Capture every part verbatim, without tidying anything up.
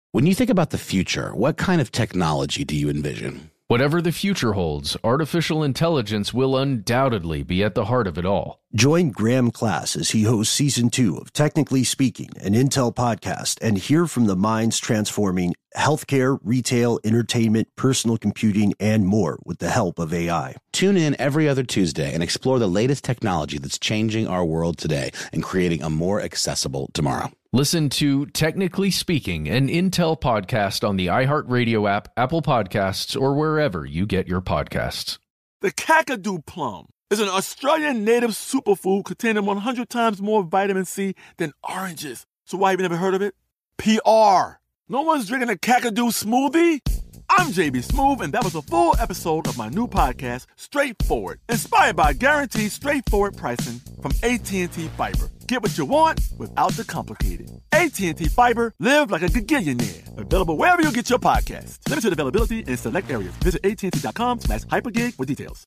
When you think about the future, what kind of technology do you envision? Whatever the future holds, artificial intelligence will undoubtedly be at the heart of it all. Join Graham Class as he hosts Season two of Technically Speaking, an Intel podcast, and hear from the minds transforming healthcare, retail, entertainment, personal computing, and more with the help of A I. Tune in every other Tuesday and explore the latest technology that's changing our world today and creating a more accessible tomorrow. Listen to Technically Speaking, an Intel podcast on the iHeartRadio app, Apple Podcasts, or wherever you get your podcasts. The Kakadu plum is an Australian native superfood containing one hundred times more vitamin C than oranges. So why have you never heard of it? P R. No one's drinking a Kakadu smoothie? I'm J B Smoove, and that was a full episode of my new podcast, Straightforward, inspired by guaranteed straightforward pricing from A T and T Fiber. Get what you want without the complicated. A T and T Fiber, live like a gigillionaire. Available wherever you get your podcasts. Limited availability in select areas. Visit A T and T dot com slash hypergig for details.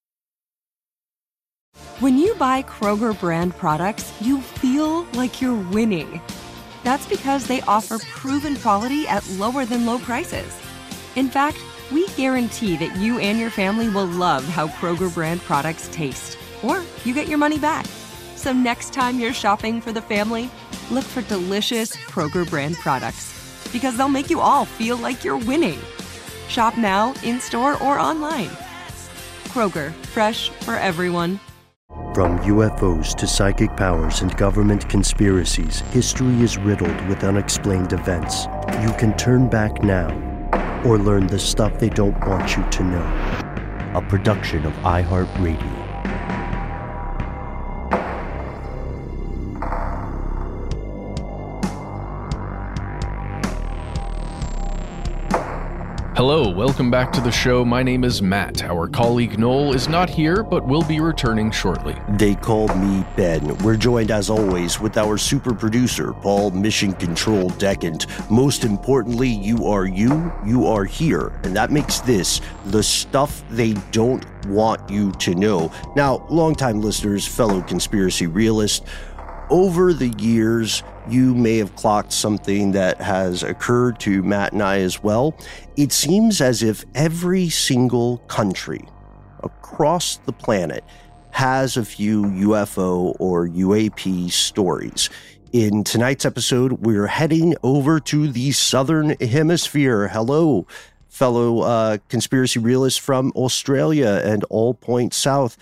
When you buy Kroger brand products, you feel like you're winning. That's because they offer proven quality at lower than low prices. In fact, we guarantee that you and your family will love how Kroger brand products taste, or you get your money back. So next time you're shopping for the family, look for delicious Kroger brand products, because they'll make you all feel like you're winning. Shop now, in-store, or online. Kroger, fresh for everyone. From U F Os to psychic powers and government conspiracies, history is riddled with unexplained events. You can turn back now or learn the stuff they don't want you to know. A production of iHeartRadio. Hello, welcome back to the show. My name is Matt. Our colleague Noel is not here, but will be returning shortly. They called me Ben. We're joined, as always, with our super producer, Paul Mission Control Decant. Most importantly, you are you, you are here, and that makes this the stuff they don't want you to know. Now, longtime listeners, fellow conspiracy realists, over the years, you may have clocked something that has occurred to Matt and I as well. It seems as if every single country across the planet has a few U F O or U A P stories. In tonight's episode, we're heading over to the Southern Hemisphere. Hello, fellow uh, conspiracy realists from Australia and all points south.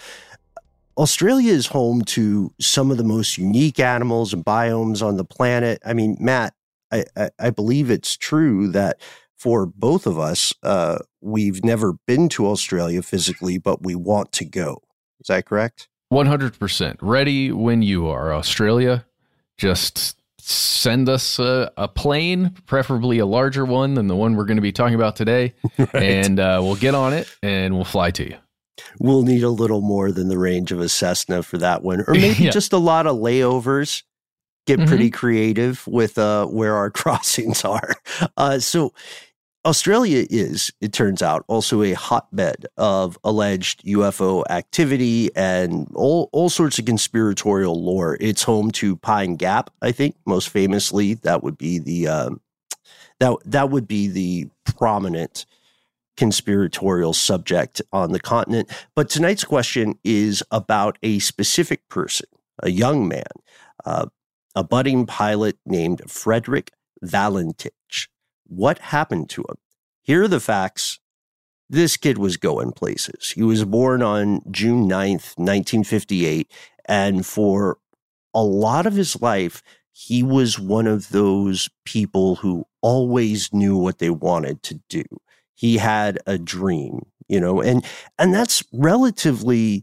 Australia is home to some of the most unique animals and biomes on the planet. I mean, Matt, I, I, I believe it's true that for both of us, uh, we've never been to Australia physically, but we want to go. Is that correct? one hundred percent. Ready when you are, Australia. Just send us a, a plane, preferably a larger one than the one we're going to be talking about today, right. and uh, we'll get on it and we'll fly to you. We'll need a little more than the range of a Cessna for that one, or maybe yeah. just a lot of layovers. Get mm-hmm. pretty creative with uh, where our crossings are. Uh, so Australia is, it turns out, also a hotbed of alleged U F O activity and all, all sorts of conspiratorial lore. It's home to Pine Gap, I think, most famously. That would be the uh, that that would be the prominent conspiratorial subject on the continent. But tonight's question is about a specific person, a young man, uh, a budding pilot named Frederick Valentich. What happened to him? Here are the facts. This kid was going places. He was born on June ninth, nineteen fifty-eight, and for a lot of his life, he was one of those people who always knew what they wanted to do. He had a dream, you know, and and that's relatively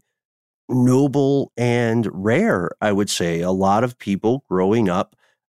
noble and rare, I would say. A lot of people growing up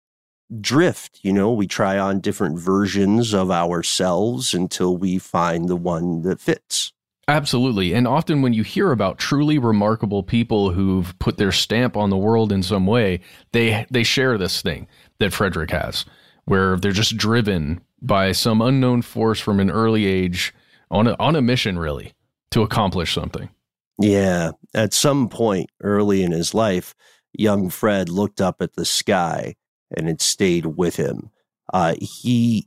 drift, you know, we try on different versions of ourselves until we find the one that fits. Absolutely. And often when you hear about truly remarkable people who've put their stamp on the world in some way, they they share this thing that Frederick has, where they're just driven by some unknown force from an early age on a, on a mission, really, to accomplish something. Yeah. At some point early in his life, young Fred looked up at the sky and it stayed with him. Uh, he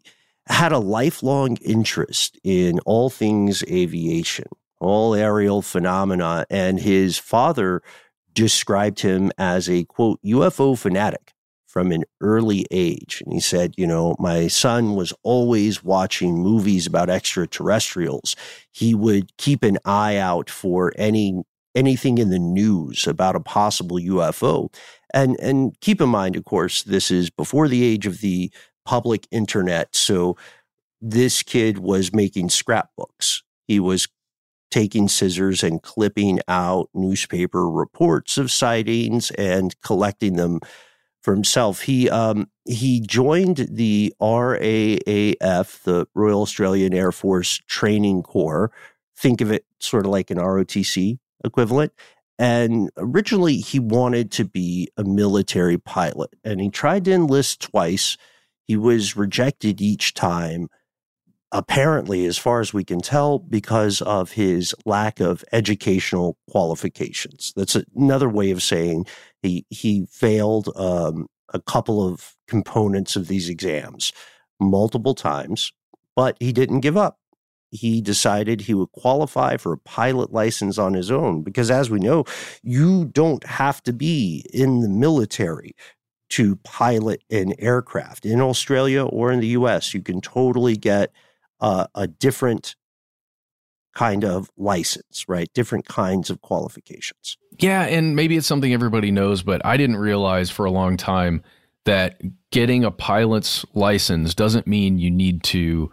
had a lifelong interest in all things aviation, all aerial phenomena, and his father described him as a, quote, U F O fanatic from an early age. And he said, you know, my son was always watching movies about extraterrestrials. He would keep an eye out for any anything in the news about a possible U F O. And, and keep in mind, of course, this is before the age of the public internet. So this kid was making scrapbooks. He was taking scissors and clipping out newspaper reports of sightings and collecting them for himself. He um, he joined the R A A F, the Royal Australian Air Force Training Corps. Think of it sort of like an R O T C equivalent. And originally he wanted to be a military pilot, and he tried to enlist twice. He was rejected each time, apparently, as far as we can tell, because of his lack of educational qualifications. That's another way of saying he he failed um, a couple of components of these exams multiple times, but he didn't give up. He decided he would qualify for a pilot license on his own because, as we know, you don't have to be in the military to pilot an aircraft. In Australia or in the U S, you can totally get uh, a different kind of license, right? Different kinds of qualifications. Yeah, and maybe it's something everybody knows, but I didn't realize for a long time that getting a pilot's license doesn't mean you need to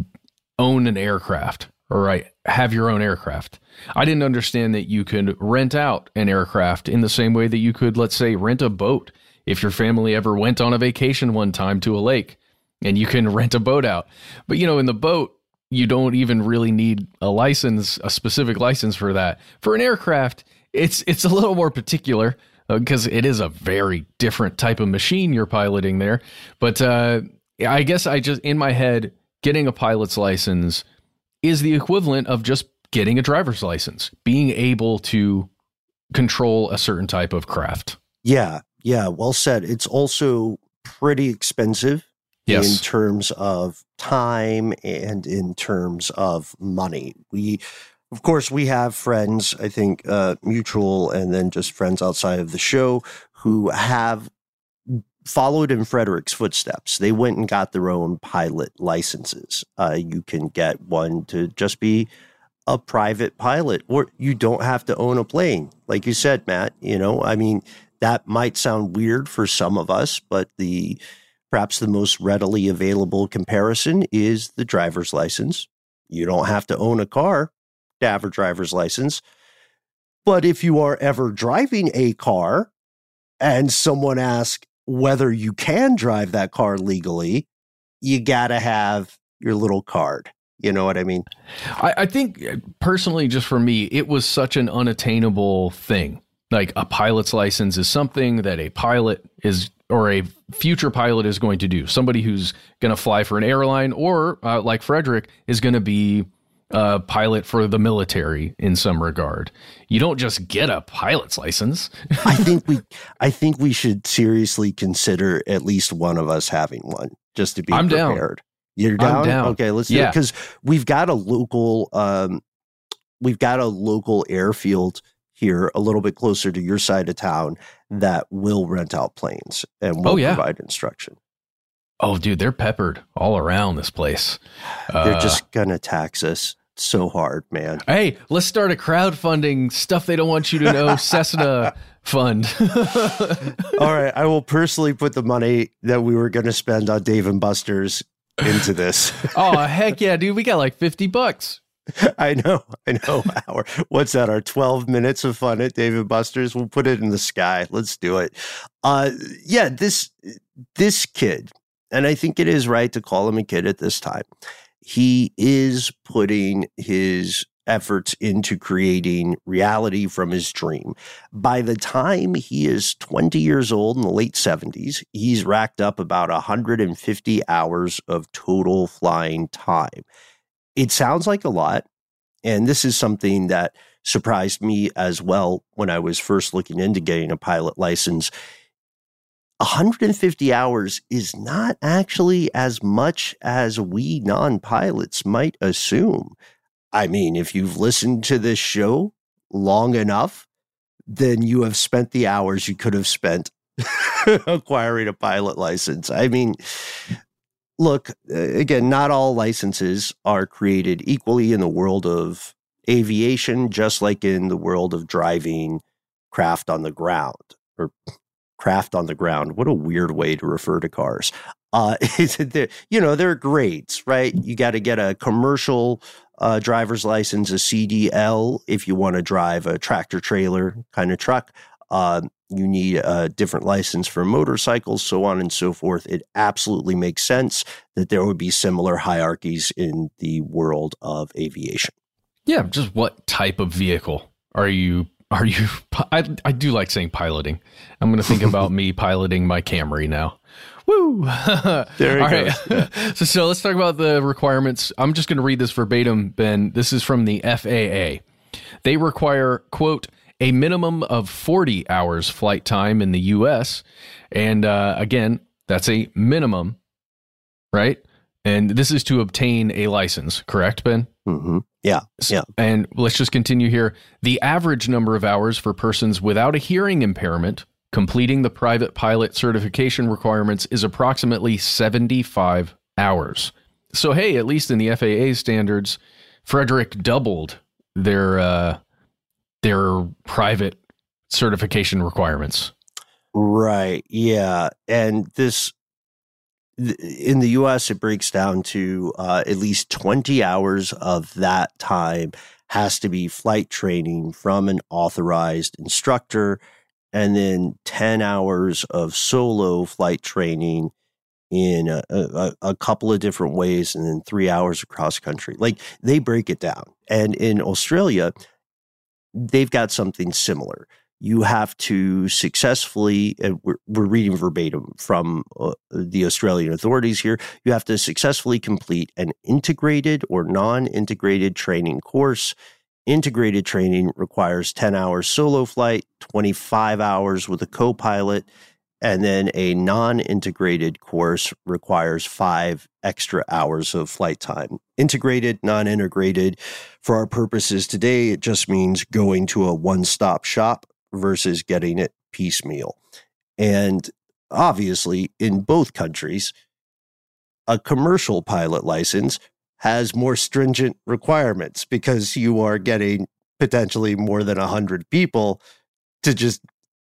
own an aircraft, or right, have your own aircraft. I didn't understand that you could rent out an aircraft in the same way that you could, let's say, rent a boat. If your family ever went on a vacation one time to a lake, and you can rent a boat out. But, you know, in the boat, you don't even really need a license, a specific license for that. For an aircraft, it's it's a little more particular because uh, it is a very different type of machine you're piloting there. But uh, I guess I just, in my head, getting a pilot's license is the equivalent of just getting a driver's license, being able to control a certain type of craft. Yeah, yeah, well said. It's also pretty expensive. Yes. In terms of time and in terms of money. We, of course, we have friends, I think, uh, mutual and then just friends outside of the show who have followed in Frederick's footsteps. They went and got their own pilot licenses. Uh, you can get one to just be a private pilot, or you don't have to own a plane. Like you said, Matt, you know, I mean, that might sound weird for some of us, but the perhaps the most readily available comparison is the driver's license. You don't have to own a car to have a driver's license. But if you are ever driving a car and someone asks whether you can drive that car legally, you got to have your little card. You know what I mean? I, I think personally, just for me, it was such an unattainable thing. Like a pilot's license is something that a pilot is, or a future pilot is going to do. Somebody who's going to fly for an airline, or uh, like Frederick, is going to be a pilot for the military in some regard. You don't just get a pilot's license. I think we, I think we should seriously consider at least one of us having one, just to be I'm prepared. Down. You're down? I'm down. Okay, let's do yeah. it. Because we've got a local, um, we've got a local airfield here a little bit closer to your side of town that will rent out planes and will oh, yeah. provide instruction. Oh, dude, they're peppered all around this place. They're uh, just going to tax us so hard, man. Hey, let's start a crowdfunding stuff they don't want you to know Cessna fund. All right. I will personally put the money that we were going to spend on Dave and Buster's into this. Oh, heck yeah, dude. We got like fifty bucks. I know, I know. Our, what's that? Our twelve minutes of fun at Dave and Buster's. We'll put it in the sky. Let's do it. Uh, yeah, this this kid, and I think it is right to call him a kid at this time. He is putting his efforts into creating reality from his dream. By the time he is twenty years old in the late seventies, he's racked up about one hundred fifty hours of total flying time. It sounds like a lot, and this is something that surprised me as well when I was first looking into getting a pilot license. one hundred fifty hours is not actually as much as we non-pilots might assume. I mean, if you've listened to this show long enough, then you have spent the hours you could have spent acquiring a pilot license. I mean, look, again, not all licenses are created equally in the world of aviation, just like in the world of driving craft on the ground, or craft on the ground. What a weird way to refer to cars. Uh, you know, there are grades, right? You got to get a commercial uh, driver's license, a C D L, if you want to drive a tractor trailer kind of truck. Uh, you need a different license for motorcycles, so on and so forth. It absolutely makes sense that there would be similar hierarchies in the world of aviation. Yeah, just what type of vehicle are you? Are you? I I do like saying piloting. I'm going to think about me piloting my Camry now. Woo! There you All go. Right. Yeah. so, so let's talk about the requirements. I'm just going to read this verbatim, Ben. This is from the F A A. They require, quote, a minimum of forty hours flight time in the U S. And uh, again, that's a minimum, right? And this is to obtain a license, correct, Ben? Mm-hmm. Yeah, yeah. And let's just continue here. The average number of hours for persons without a hearing impairment completing the private pilot certification requirements is approximately seventy-five hours. So, hey, at least in the F A A standards, Frederick doubled their uh, their private certification requirements. Right. Yeah. And this, in the U S, it breaks down to uh, at least twenty hours of that time has to be flight training from an authorized instructor, and then ten hours of solo flight training in a, a, a couple of different ways, and then three hours across country. Like, they break it down. And in Australia, they've got something similar. You have to successfully, and we're, we're reading verbatim from uh, the Australian authorities here, you have to successfully complete an integrated or non-integrated training course. Integrated training requires ten hours solo flight, twenty-five hours with a co-pilot, and then a non-integrated course requires five extra hours of flight time. Integrated, non-integrated, for our purposes today, it just means going to a one-stop shop versus getting it piecemeal. And obviously, in both countries, a commercial pilot license has more stringent requirements because you are getting potentially more than one hundred people to just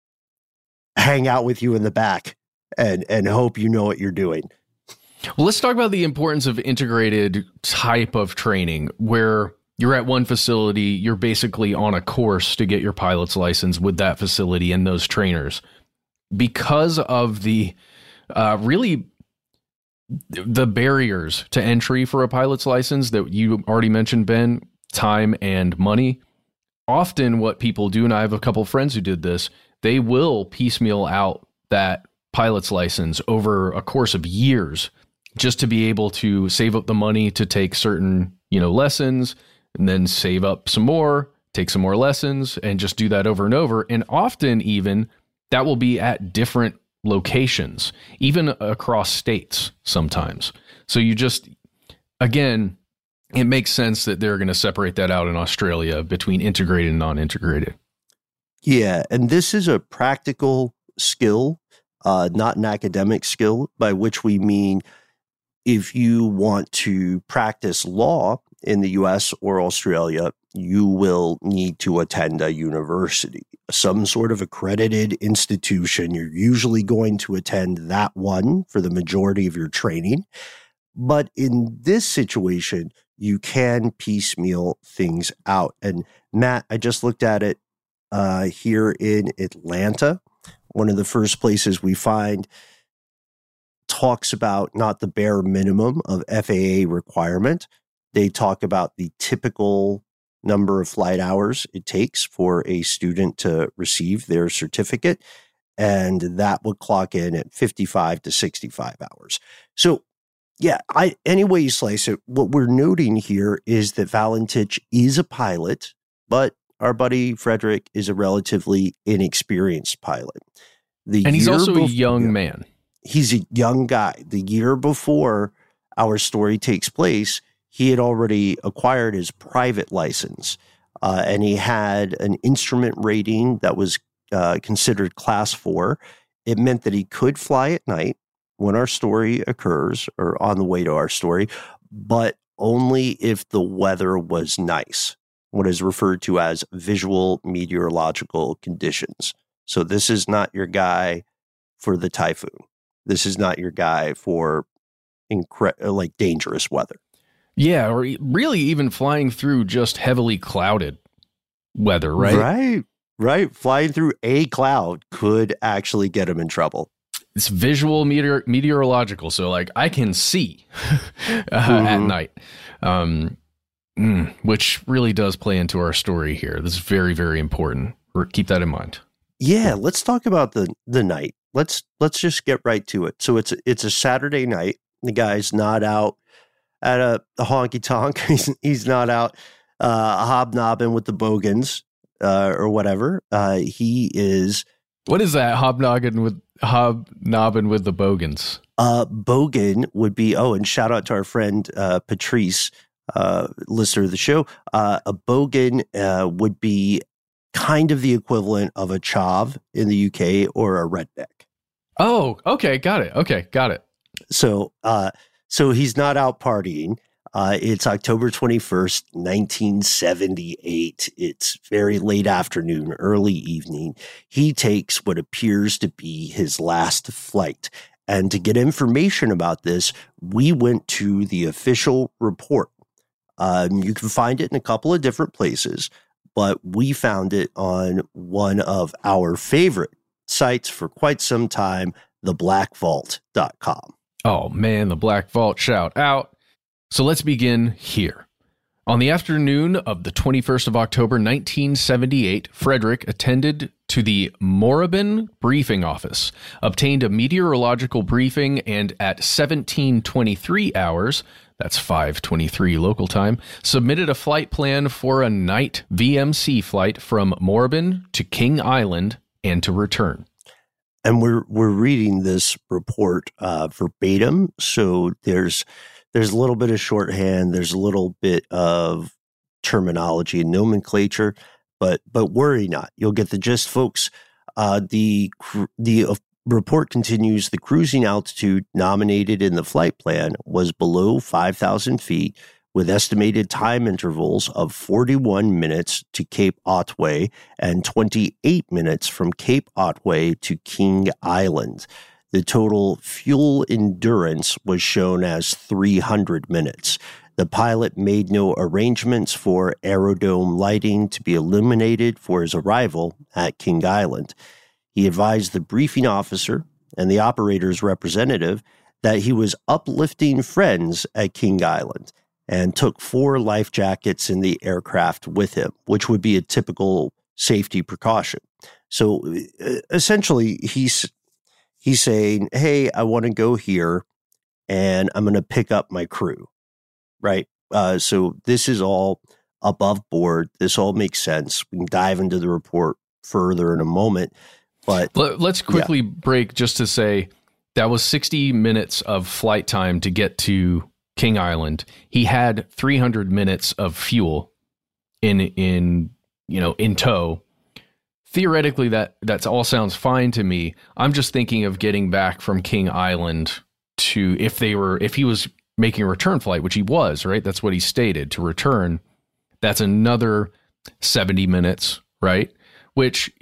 hang out with you in the back and, and hope you know what you're doing. Well, let's talk about the importance of integrated type of training where you're at one facility, you're basically on a course to get your pilot's license with that facility and those trainers. Because of the uh, really the barriers to entry for a pilot's license that you already mentioned, Ben, time and money. Often what people do, and I have a couple of friends who did this, they will piecemeal out that pilot's license over a course of years just to be able to save up the money to take certain, you know, lessons, and then save up some more, take some more lessons, and just do that over and over. And often even that will be at different locations, even across states sometimes. So you just, again, it makes sense that they're going to separate that out in Australia between integrated and non-integrated. Yeah, and this is a practical skill, uh, not an academic skill, by which we mean if you want to practice law in the U S or Australia, you will need to attend a university, some sort of accredited institution. You're usually going to attend that one for the majority of your training. But in this situation, you can piecemeal things out. And Matt, I just looked at it uh, here in Atlanta. One of the first places we find talks about not the bare minimum of F A A requirement. They talk about the typical number of flight hours it takes for a student to receive their certificate, and that would clock in at fifty-five to sixty-five hours. So, yeah, I any way you slice it, what we're noting here is that Valentich is a pilot, but our buddy Frederick is a relatively inexperienced pilot. The and he's year also bef- a young man. He's a young guy. The year before our story takes place, he had already acquired his private license, uh, and he had an instrument rating that was uh, considered class four. It meant that he could fly at night when our story occurs, or on the way to our story, but only if the weather was nice, what is referred to as visual meteorological conditions. So this is not your guy for the typhoon. This is not your guy for incre- like dangerous weather. Yeah, or really even flying through just heavily clouded weather, right? Right, right. Flying through a cloud could actually get him in trouble. It's visual meteor- meteorological, so like I can see uh, mm-hmm. at night, um, mm, which really does play into our story here. This is very, very important. Keep that in mind. Yeah, let's talk about the the night. Let's let's just get right to it. So it's it's a Saturday night. The guy's not out at a, a honky tonk. He's he's not out uh, hobnobbing with the bogans uh, or whatever. Uh, he is. What is that? Hobnobbing with hobnobbing with the bogans. Uh, bogan would be. Oh, and shout out to our friend uh, Patrice, uh, listener of the show. Uh, a bogan uh, would be kind of the equivalent of a chav in the U K or a redneck. Oh, okay, got it. Okay, got it. So, uh, so he's not out partying. Uh, it's October twenty-first, nineteen seventy-eight. It's very late afternoon, early evening. He takes what appears to be his last flight. And to get information about this, we went to the official report. Um, you can find it in a couple of different places, but we found it on one of our favorite sites for quite some time, the black vault dot com. Oh man, the Black Vault, shout out. So let's begin here. On the afternoon of the twenty-first of October, nineteen seventy-eight, Frederick attended to the Morabin briefing office, obtained a meteorological briefing, and at seventeen twenty-three hours, that's five twenty-three local time, submitted a flight plan for a night V M C flight from Morabin to King Island and to return. And we're we're reading this report uh, verbatim, so there's there's a little bit of shorthand, there's a little bit of terminology and nomenclature, but but worry not, you'll get the gist, folks. Uh, the the uh, report continues: the cruising altitude nominated in the flight plan was below five thousand feet, with estimated time intervals of forty-one minutes to Cape Otway and twenty-eight minutes from Cape Otway to King Island. The total fuel endurance was shown as three hundred minutes. The pilot made no arrangements for aerodrome lighting to be illuminated for his arrival at King Island. He advised the briefing officer and the operator's representative that he was uplifting friends at King Island, and took four life jackets in the aircraft with him, which would be a typical safety precaution. So essentially, he's he's saying, hey, I want to go here, and I'm going to pick up my crew, right? Uh, so this is all above board. This all makes sense. We can dive into the report further in a moment. But let's quickly yeah. break just to say that was sixty minutes of flight time to get to King Island. He had three hundred minutes of fuel in in you know in tow. Theoretically, that that's all sounds fine to me. I'm just thinking of getting back from King Island to if they were if he was making a return flight, which he was, right? That's what he stated, to return. That's another seventy minutes, right? Which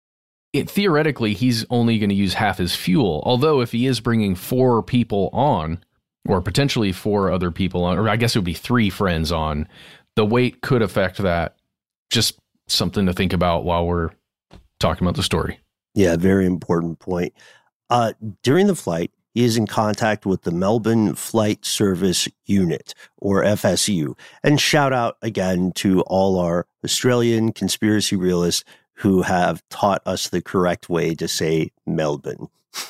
it, theoretically he's only going to use half his fuel. Although if he is bringing four people on, or potentially four other people on, or I guess it would be three friends on, the weight could affect that. Just something to think about while we're talking about the story. Yeah, very important point. Uh, during the flight, he is in contact with the Melbourne Flight Service Unit, or F S U. And shout out again to all our Australian conspiracy realists who have taught us the correct way to say Melbourne.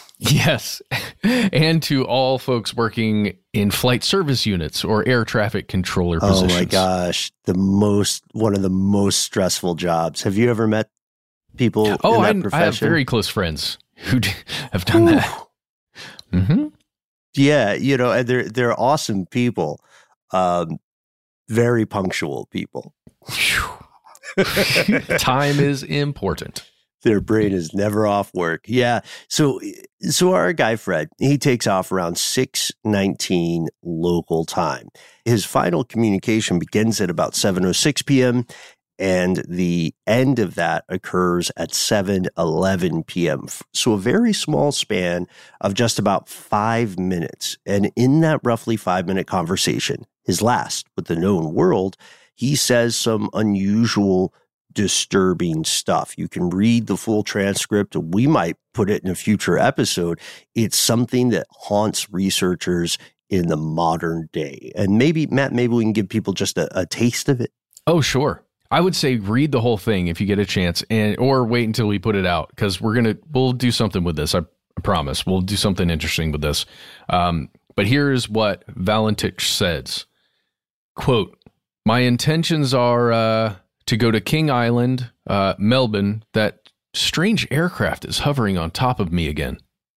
Yes. And to all folks working in flight service units or air traffic controller positions. Oh my gosh. The most, one of the most stressful jobs. Have you ever met people oh, in that I, profession? I have very close friends who have done Ooh. that. Mm-hmm. Yeah, you know, and they're they're awesome people, um, very punctual people. Time is important. Their brain is never off work. Yeah. So, so our guy Fred, he takes off around six nineteen local time. His final communication begins at about seven oh six p.m. and the end of that occurs at seven eleven p.m. So a very small span of just about five minutes. And in that roughly five-minute conversation, his last with the known world, he says some unusual, disturbing stuff. You can read the full transcript. We might put it in a future episode. It's something that haunts researchers in the modern day. And maybe, Matt, maybe we can give people just a, a taste of it. Oh, sure. I would say read the whole thing if you get a chance, and or wait until we put it out, because we're gonna we'll do something with this. I, I promise we'll do something interesting with this. Um, but here's what Valentich says: "Quote: My intentions are uh, to go to King Island, uh, Melbourne. That strange aircraft is hovering on top of me again."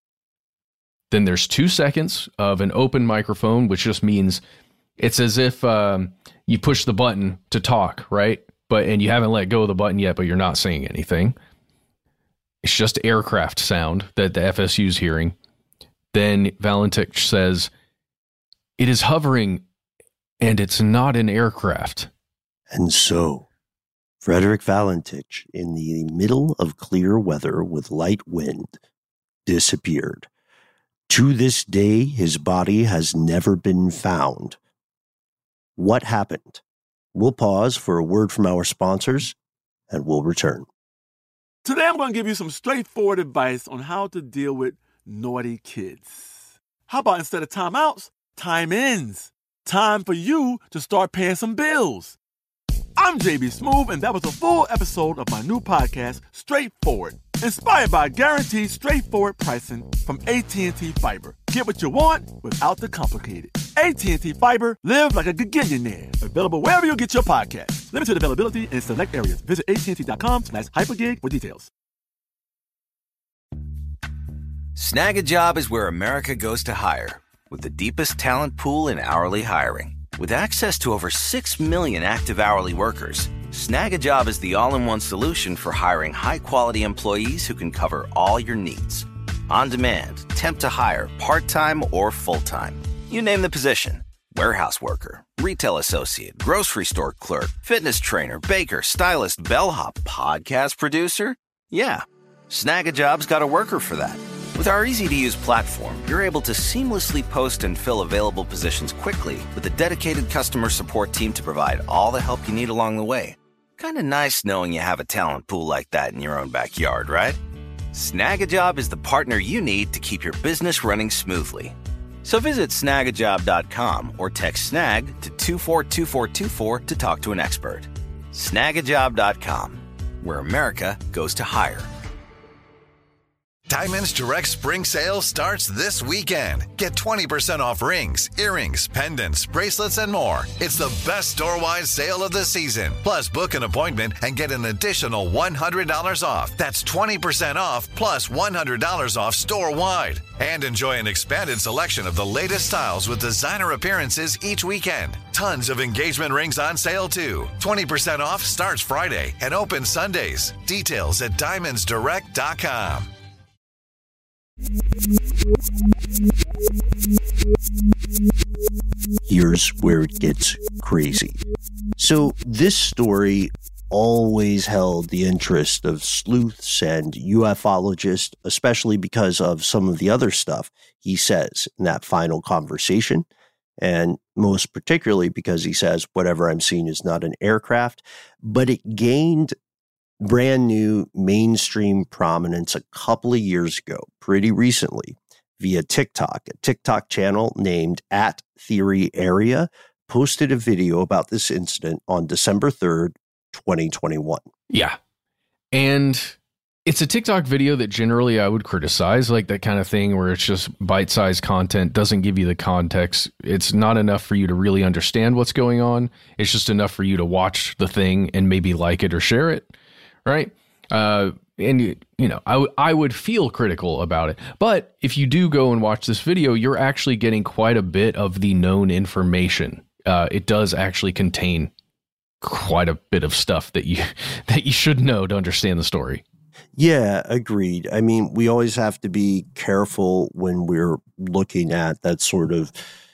Then there's two seconds of an open microphone, which just means it's as if um, you push the button to talk, right? But and you haven't let go of the button yet, but you're not saying anything. It's just aircraft sound that the F S U's hearing. Then Valentich says, "It is hovering, and it's not an aircraft." And so, Frederick Valentich, in the middle of clear weather with light wind, disappeared. To this day, his body has never been found. What happened? We'll pause for a word from our sponsors, and we'll return. Today I'm going to give you some straightforward advice on how to deal with naughty kids. How about instead of timeouts, time-ins? Time for you to start paying some bills. I'm J B Smoove, and that was a full episode of my new podcast, Straightforward, inspired by guaranteed straightforward pricing from A T and T Fiber. Get what you want without the complicated. A T and T Fiber, live like a gigillionaire. Available wherever you get your podcasts. Limited availability in select areas. Visit A T and T dot com slash hypergig for details. Snag a Job is where America goes to hire, with the deepest talent pool in hourly hiring. With access to over six million active hourly workers, Snag a Job is the all-in-one solution for hiring high-quality employees who can cover all your needs. On demand, temp to hire, part-time or full-time. You name the position. Warehouse worker, retail associate, grocery store clerk, fitness trainer, baker, stylist, bellhop, podcast producer. Yeah, Snag a Job's got a worker for that. With our easy-to-use platform, you're able to seamlessly post and fill available positions quickly with a dedicated customer support team to provide all the help you need along the way. Kind of nice knowing you have a talent pool like that in your own backyard, right? Snag a Job is the partner you need to keep your business running smoothly. So visit snag a job dot com or text SNAG to two four two four two four to talk to an expert. snag a job dot com, where America goes to hire. Diamonds Direct Spring Sale starts this weekend. Get twenty percent off rings, earrings, pendants, bracelets, and more. It's the best store-wide sale of the season. Plus, book an appointment and get an additional one hundred dollars off. That's twenty percent off plus one hundred dollars off store-wide. And enjoy an expanded selection of the latest styles with designer appearances each weekend. Tons of engagement rings on sale, too. twenty percent off starts Friday and opens Sundays. Details at diamonds direct dot com. Here's where it gets crazy. So this story always held the interest of sleuths and ufologists, especially because of some of the other stuff he says in that final conversation, and most particularly because he says, whatever I'm seeing is not an aircraft, but it gained brand new mainstream prominence a couple of years ago, pretty recently, via TikTok. A TikTok channel named at Theory Area posted a video about this incident on December third, twenty twenty-one. Yeah. And it's a TikTok video that generally I would criticize, like that kind of thing where it's just bite-sized content, doesn't give you the context. It's not enough for you to really understand what's going on. It's just enough for you to watch the thing and maybe like it or share it. Right. Uh, And, you, you know, I, w- I would feel critical about it. But if you do go and watch this video, you're actually getting quite a bit of the known information. Uh, it does actually contain quite a bit of stuff that you that you should know to understand the story. Yeah, agreed. I mean, we always have to be careful when we're looking at that sort of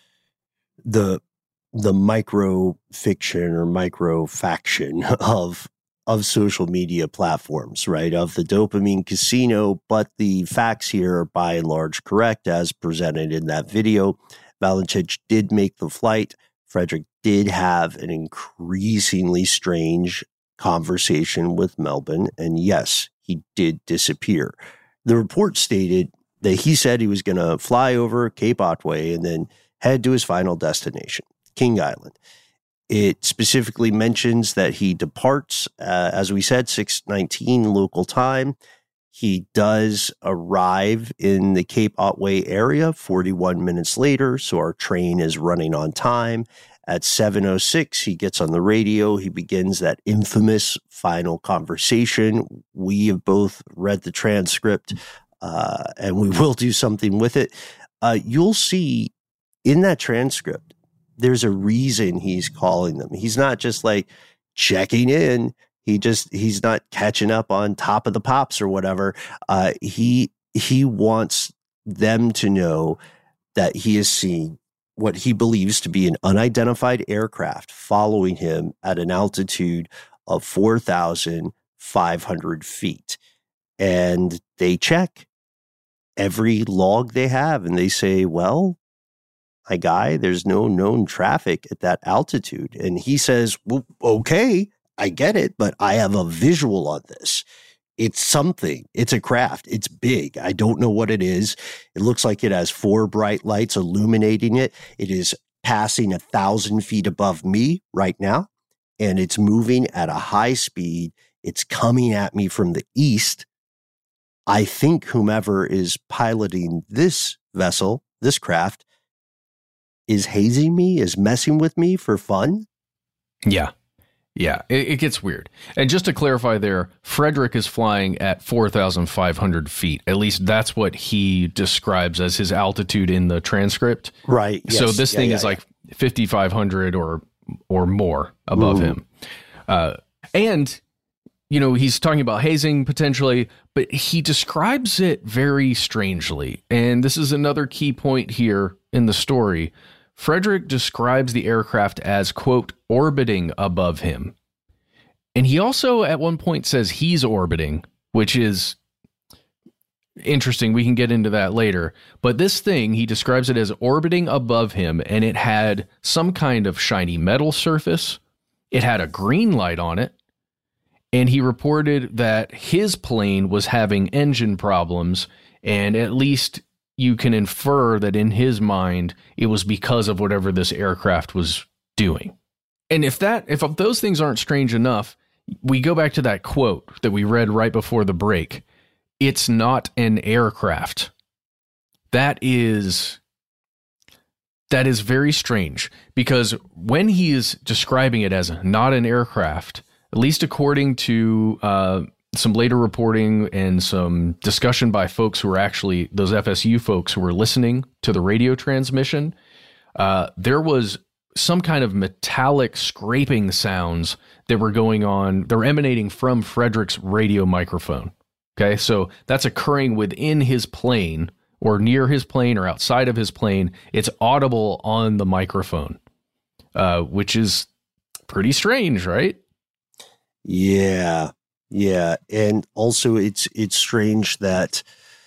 the the micro fiction or micro faction of of social media platforms, right? Of the dopamine casino, but the facts here are by and large correct as presented in that video. Valentich did make the flight. Frederick did have an increasingly strange conversation with Melvin, and yes, he did disappear. The report stated that he said he was going to fly over Cape Otway and then head to his final destination, King Island. It specifically mentions that he departs, uh, as we said, six nineteen local time. He does arrive in the Cape Otway area forty-one minutes later, so our train is running on time. At seven oh six, he gets on the radio. He begins that infamous final conversation. We have both read the transcript, uh, and we will do something with it. Uh, you'll see in that transcript, there's a reason he's calling them. He's not just like checking in. He just, he's not catching up on Top of the Pops or whatever. Uh, he, he wants them to know that he is seeing what he believes to be an unidentified aircraft following him at an altitude of four thousand five hundred feet. And they check every log they have and they say, well, my guy, there's no known traffic at that altitude. And he says, well, okay, I get it, but I have a visual on this. It's something. It's a craft. It's big. I don't know what it is. It looks like it has four bright lights illuminating it. It is passing a thousand feet above me right now, and it's moving at a high speed. It's coming at me from the east. I think whomever is piloting this vessel, this craft, is hazing me, is messing with me for fun. Yeah. Yeah, it, it gets weird. And just to clarify there, Frederick is flying at four thousand five hundred feet. At least that's what he describes as his altitude in the transcript. Right. So yes. this yeah, thing yeah, is yeah. like fifty-five hundred or or more above Ooh. him. Uh, and, you know, he's talking about hazing potentially, but he describes it very strangely. And this is another key point here in the story. Frederick describes the aircraft as, quote, orbiting above him. And he also at one point says he's orbiting, which is interesting. We can get into that later. But this thing, he describes it as orbiting above him, and it had some kind of shiny metal surface. It had a green light on it. And he reported that his plane was having engine problems, and at least you can infer that in his mind, it was because of whatever this aircraft was doing. And if that, if those things aren't strange enough, we go back to that quote that we read right before the break. It's not an aircraft. That is, that is very strange, because when he is describing it as not an aircraft, at least according to uh, some later reporting and some discussion by folks who were actually those F S U folks who were listening to the radio transmission, uh, there was some kind of metallic scraping sounds that were going on. They're emanating from Frederick's radio microphone. Okay, so that's occurring within his plane or near his plane or outside of his plane. It's audible on the microphone, uh, which is pretty strange, right? Yeah. Yeah, and also it's it's strange that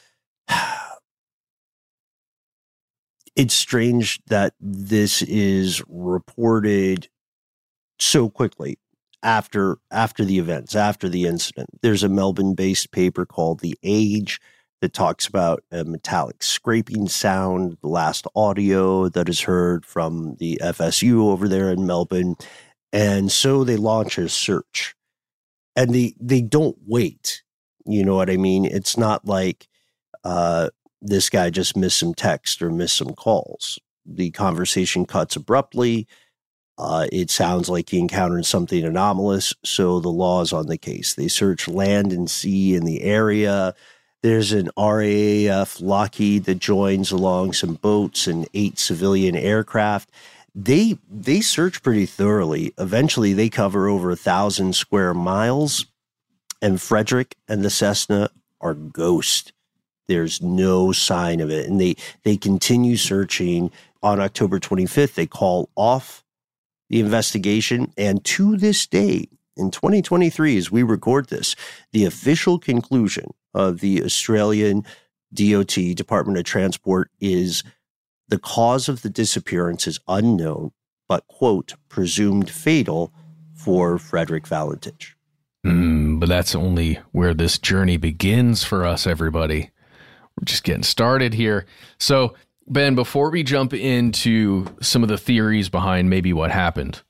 it's strange that this is reported so quickly after after the events, after the incident. There's a Melbourne-based paper called The Age that talks about a metallic scraping sound, the last audio that is heard from the F S U over there in Melbourne. And so they launch a search. And they, they don't wait. You know what I mean? It's not like uh, this guy just missed some text or missed some calls. The conversation cuts abruptly. Uh, it sounds like he encountered something anomalous, so the law is on the case. They search land and sea in the area. There's an R A A F Lockheed that joins along some boats and eight civilian aircraft. They they search pretty thoroughly. Eventually, they cover over a thousand square miles, and Frederick and the Cessna are ghost. There's no sign of it, and they they continue searching. On October twenty-fifth, they call off the investigation, and to this day, in twenty twenty-three, as we record this, the official conclusion of the Australian D O T, Department of Transport, is the cause of the disappearance is unknown, but, quote, presumed fatal for Frederick Valentich. Mm, but that's only where this journey begins for us, everybody. We're just getting started here. So, Ben, before we jump into some of the theories behind maybe what happened,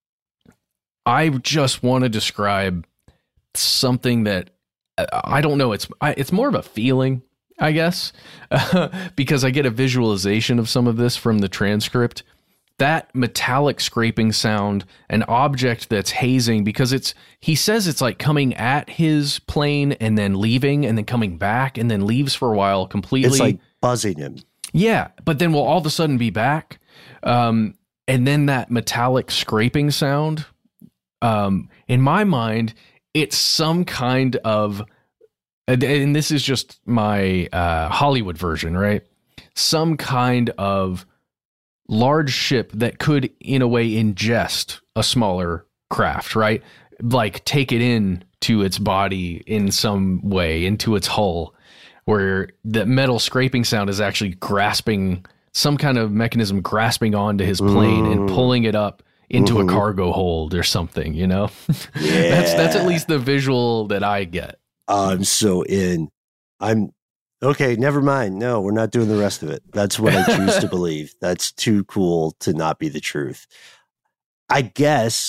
I just want to describe something that I don't know. It's I, it's more of a feeling, I guess, uh, because I get a visualization of some of this from the transcript. That metallic scraping sound, an object that's hazing, because it's, he says it's like coming at his plane and then leaving and then coming back and then leaves for a while completely. It's like buzzing him. Yeah, but then we'll all of a sudden be back. Um, and then that metallic scraping sound, um, in my mind, it's some kind of, and this is just my uh, Hollywood version, right? Some kind of large ship that could, in a way, ingest a smaller craft, right? Like take it in to its body in some way, into its hull, where the metal scraping sound is actually grasping, some kind of mechanism grasping onto his plane mm. and pulling it up into mm-hmm. a cargo hold or something, you know? Yeah. that's that's at least the visual that I get. I'm so in. I'm okay, never mind. No, we're not doing the rest of it. That's what I choose to believe. That's too cool to not be the truth. I guess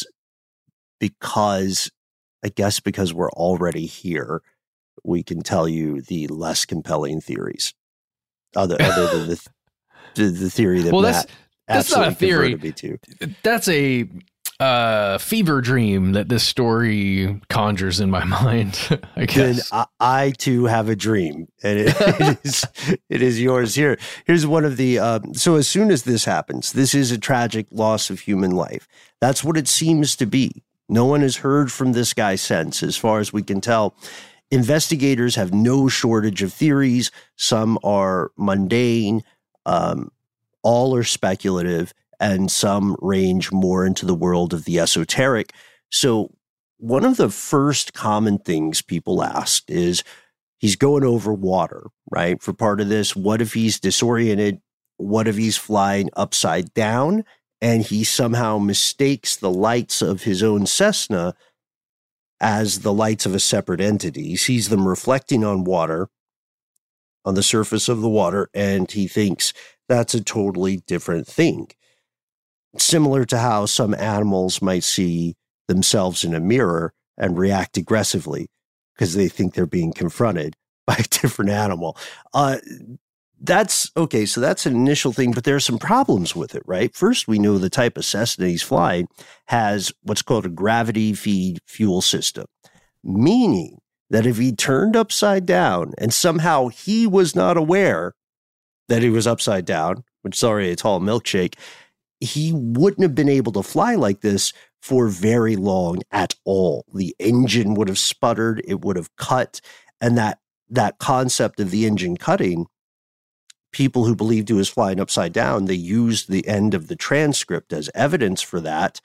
because I guess because we're already here, we can tell you the less compelling theories. Other other than the the, the theory that well, Matt that's, that's not a theory. Me to. That's a uh, fever dream that this story conjures in my mind, I guess. Then I, I too have a dream, and it, it is it is yours. Here, here's one of the. Um, so as soon as this happens, this is a tragic loss of human life. That's what it seems to be. No one has heard from this guy since, as far as we can tell. Investigators have no shortage of theories. Some are mundane, um, all are speculative, and some range more into the world of the esoteric. So one of the first common things people asked is, he's going over water, right? For part of this, what if he's disoriented? What if he's flying upside down and he somehow mistakes the lights of his own Cessna as the lights of a separate entity? He sees them reflecting on water, on the surface of the water, and he thinks that's a totally different thing. Similar to how some animals might see themselves in a mirror and react aggressively because they think they're being confronted by a different animal. Uh, that's okay. So that's an initial thing, but there are some problems with it, right? First, we know the type of Cessna he's flying has what's called a gravity feed fuel system, meaning that if he turned upside down and somehow he was not aware that he was upside down, which is already a tall milkshake, he wouldn't have been able to fly like this for very long at all. The engine would have sputtered, it would have cut, and that that concept of the engine cutting, people who believed he was flying upside down, they used the end of the transcript as evidence for that.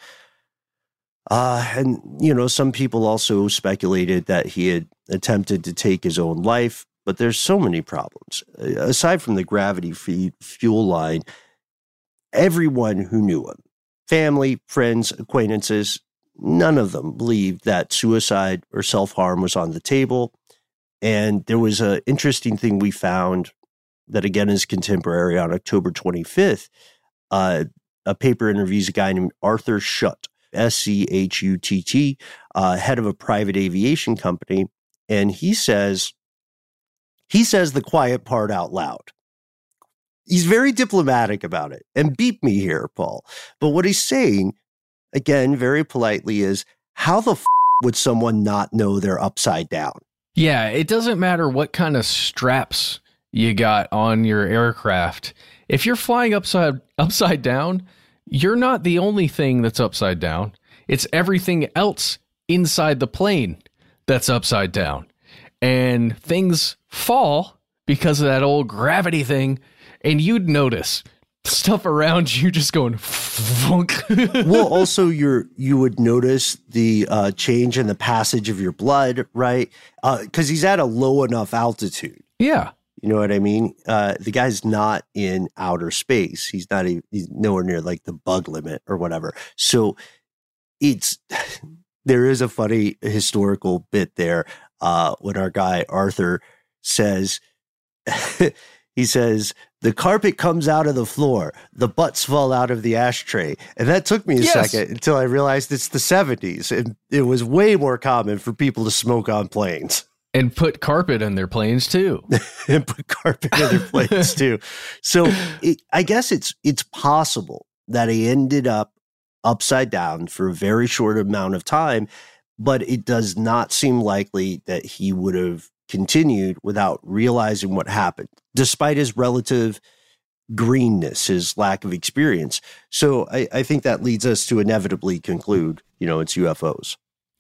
Uh, and, you know, some people also speculated that he had attempted to take his own life, but there's so many problems. Aside from the gravity feed fuel line, everyone who knew him, family, friends, acquaintances, none of them believed that suicide or self-harm was on the table. And there was an interesting thing we found that, again, is contemporary. On October twenty-fifth, uh, a paper interviews a guy named Arthur Schutt, S C H U T T, uh, head of a private aviation company. And he says, he says the quiet part out loud. He's very diplomatic about it. And beep me here, Paul. But what he's saying again, very politely, is how the f- would someone not know they're upside down? Yeah, it doesn't matter what kind of straps you got on your aircraft. If you're flying upside upside down, you're not the only thing that's upside down. It's everything else inside the plane that's upside down. And things fall because of that old gravity thing, and you'd notice stuff around you just going funk. Well, also you're you would notice the uh, change in the passage of your blood, right? Because uh, he's at a low enough altitude. Yeah. You know what I mean? Uh, the guy's not in outer space. He's not even, he's nowhere near like the bug limit or whatever. So it's, there is a funny historical bit there uh, when our guy Arthur says, he says, the carpet comes out of the floor, the butts fall out of the ashtray. And that took me a yes. second until I realized it's the seventies. And it was way more common for people to smoke on planes. And put carpet in their planes too. and put carpet in their planes too. So it, I guess it's it's possible that he ended up upside down for a very short amount of time, but it does not seem likely that he would have continued without realizing what happened, despite his relative greenness, his lack of experience. So I, I think that leads us to inevitably conclude, you know, it's U F Os.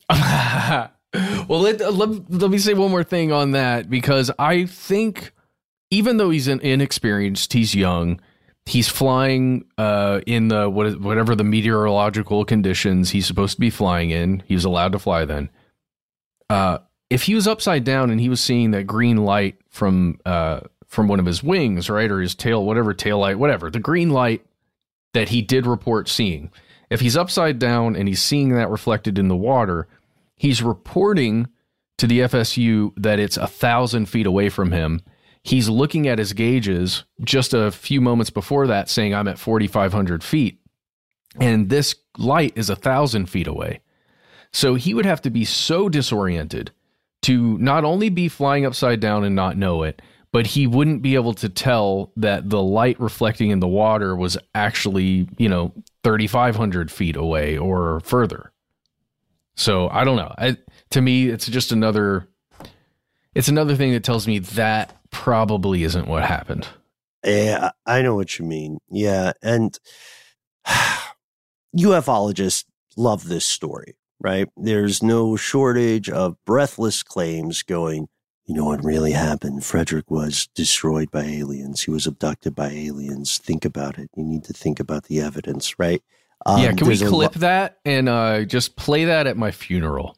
Well, let, let, let me say one more thing on that, because I think even though he's an inexperienced, he's young, he's flying uh, in the what, whatever the meteorological conditions he's supposed to be flying in. He was allowed to fly then. Uh, if he was upside down and he was seeing that green light from uh, from one of his wings, right, or his tail, whatever tail light, whatever, the green light that he did report seeing, if he's upside down and he's seeing that reflected in the water, he's reporting to the F S U that it's a thousand feet away from him. He's looking at his gauges just a few moments before that saying, I'm at forty-five hundred feet. And this light is a thousand feet away. So he would have to be so disoriented to not only be flying upside down and not know it, but he wouldn't be able to tell that the light reflecting in the water was actually, you know, thirty-five hundred feet away or further. So I don't know. I, to me, it's just another, it's another thing that tells me that probably isn't what happened. Yeah, I know what you mean. Yeah. And ufologists love this story, right? There's no shortage of breathless claims going, you know what really happened? Frederick was destroyed by aliens. He was abducted by aliens. Think about it. You need to think about the evidence, right? Um, yeah, can we clip lo- that and uh, just play that at my funeral?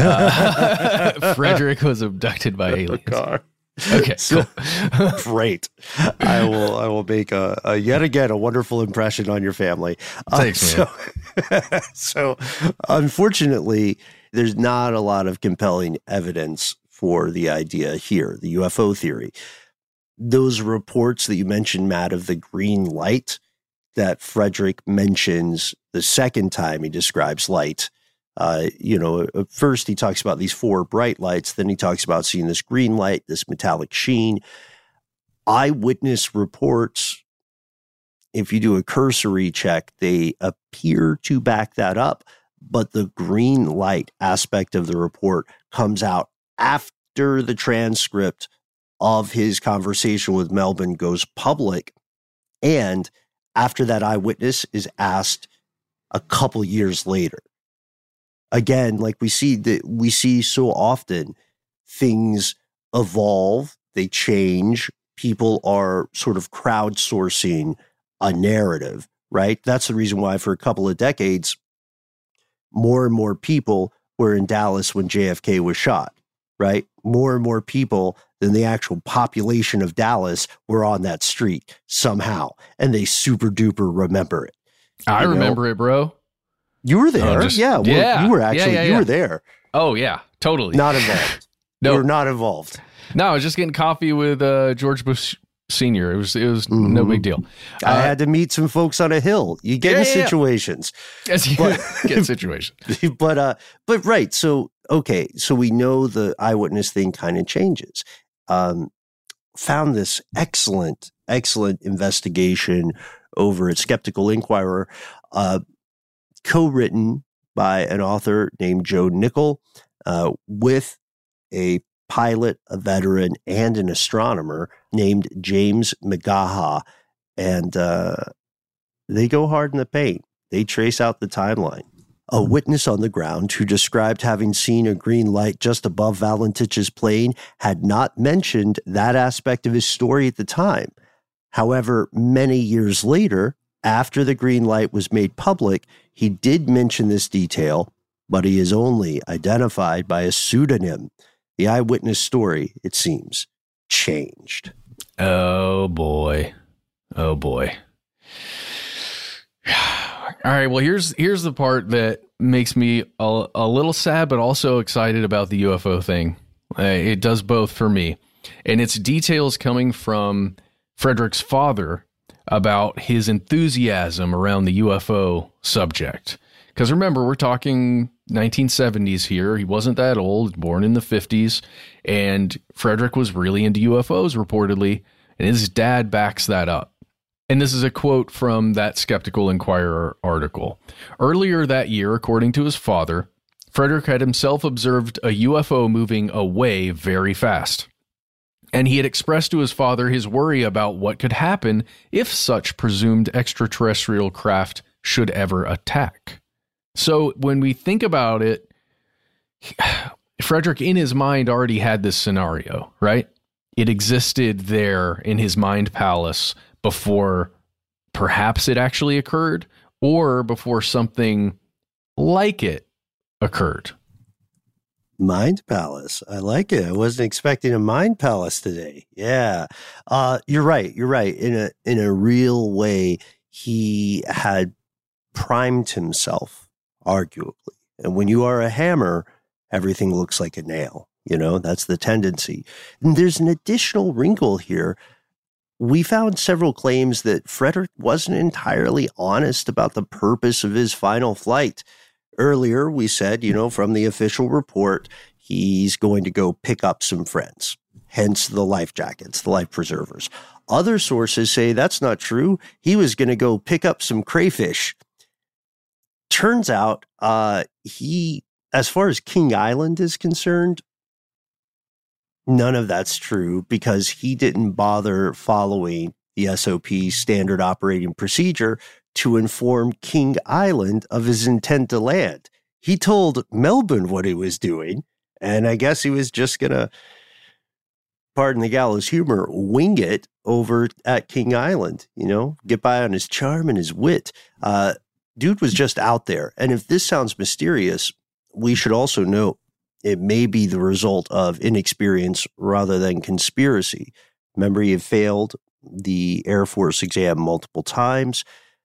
Uh, Frederick was abducted by aliens. Car. Okay, so, cool. Great. I will. I will make a, a yet again a wonderful impression on your family. Thanks, uh, man. So, so, unfortunately, there's not a lot of compelling evidence for the idea here, the U F O theory. Those reports that you mentioned, Matt, of the green light that Frederick mentions the second time he describes light. Uh, you know, at first he talks about these four bright lights. Then he talks about seeing this green light, this metallic sheen. Eyewitness reports, if you do a cursory check, they appear to back that up. But the green light aspect of the report comes out after the transcript of his conversation with Melvin goes public, and after that eyewitness is asked a couple years later. Again, like we see that we see so often, things evolve, they change. People are sort of crowdsourcing a narrative, right? That's the reason why for a couple of decades, more and more people were in Dallas when J F K was shot, right? More and more people than the actual population of Dallas were on that street somehow, and they super duper remember it. I you remember know? it, bro. You were there. Oh, just, yeah, yeah. You were actually, yeah, yeah, you yeah. were there. Oh, yeah, totally. Not involved. No. You were not involved. No, I was just getting coffee with uh, George Bush Senior It was it was mm-hmm. no big deal. I uh, had to meet some folks on a hill. You get yeah, in yeah, situations. Yeah. Yes, you but, get in situations. But, uh, but right. So, okay. So we know the eyewitness thing kind of changes. Um, found this excellent, excellent investigation over at Skeptical Inquirer. Uh, co-written by an author named Joe Nickell uh, with a pilot, a veteran, and an astronomer named James McGaha. And uh, they go hard in the paint. They trace out the timeline. A witness on the ground who described having seen a green light just above Valentich's plane had not mentioned that aspect of his story at the time. However, many years later, after the green light was made public, he did mention this detail, but he is only identified by a pseudonym. The eyewitness story, it seems, changed. Oh, boy. Oh, boy. All right, well, here's here's the part that makes me a, a little sad, but also excited about the U F O thing. Uh, it does both for me. And it's details coming from Frederick's father about his enthusiasm around the U F O subject. Because remember, we're talking nineteen seventies here. He wasn't that old, born in the fifties. And Frederick was really into U F Os, reportedly. And his dad backs that up. And this is a quote from that Skeptical Inquirer article. Earlier that year, according to his father, Frederick had himself observed a U F O moving away very fast. And he had expressed to his father his worry about what could happen if such presumed extraterrestrial craft should ever attack. So when we think about it, Frederick in his mind already had this scenario, right? It existed there in his mind palace before perhaps it actually occurred, or before something like it occurred. Mind palace. I like it. I wasn't expecting a mind palace today. Yeah. Uh, you're right. You're right. In a, in a real way, he had primed himself, arguably. And when you are a hammer, everything looks like a nail. You know, that's the tendency. And there's an additional wrinkle here. We found several claims that Frederick wasn't entirely honest about the purpose of his final flight. Earlier, we said, you know, from the official report, he's going to go pick up some friends, hence the life jackets, the life preservers. Other sources say that's not true. He was going to go pick up some crayfish. Turns out, uh, he, as far as King Island is concerned, none of that's true because he didn't bother following the S O P standard operating procedure to inform King Island of his intent to land. He told Melbourne what he was doing, and I guess he was just going to, pardon the gallows humor, wing it over at King Island, you know, get by on his charm and his wit. Uh, dude was just out there. And if this sounds mysterious, we should also note it may be the result of inexperience rather than conspiracy. Remember, he had failed the Air Force exam multiple times.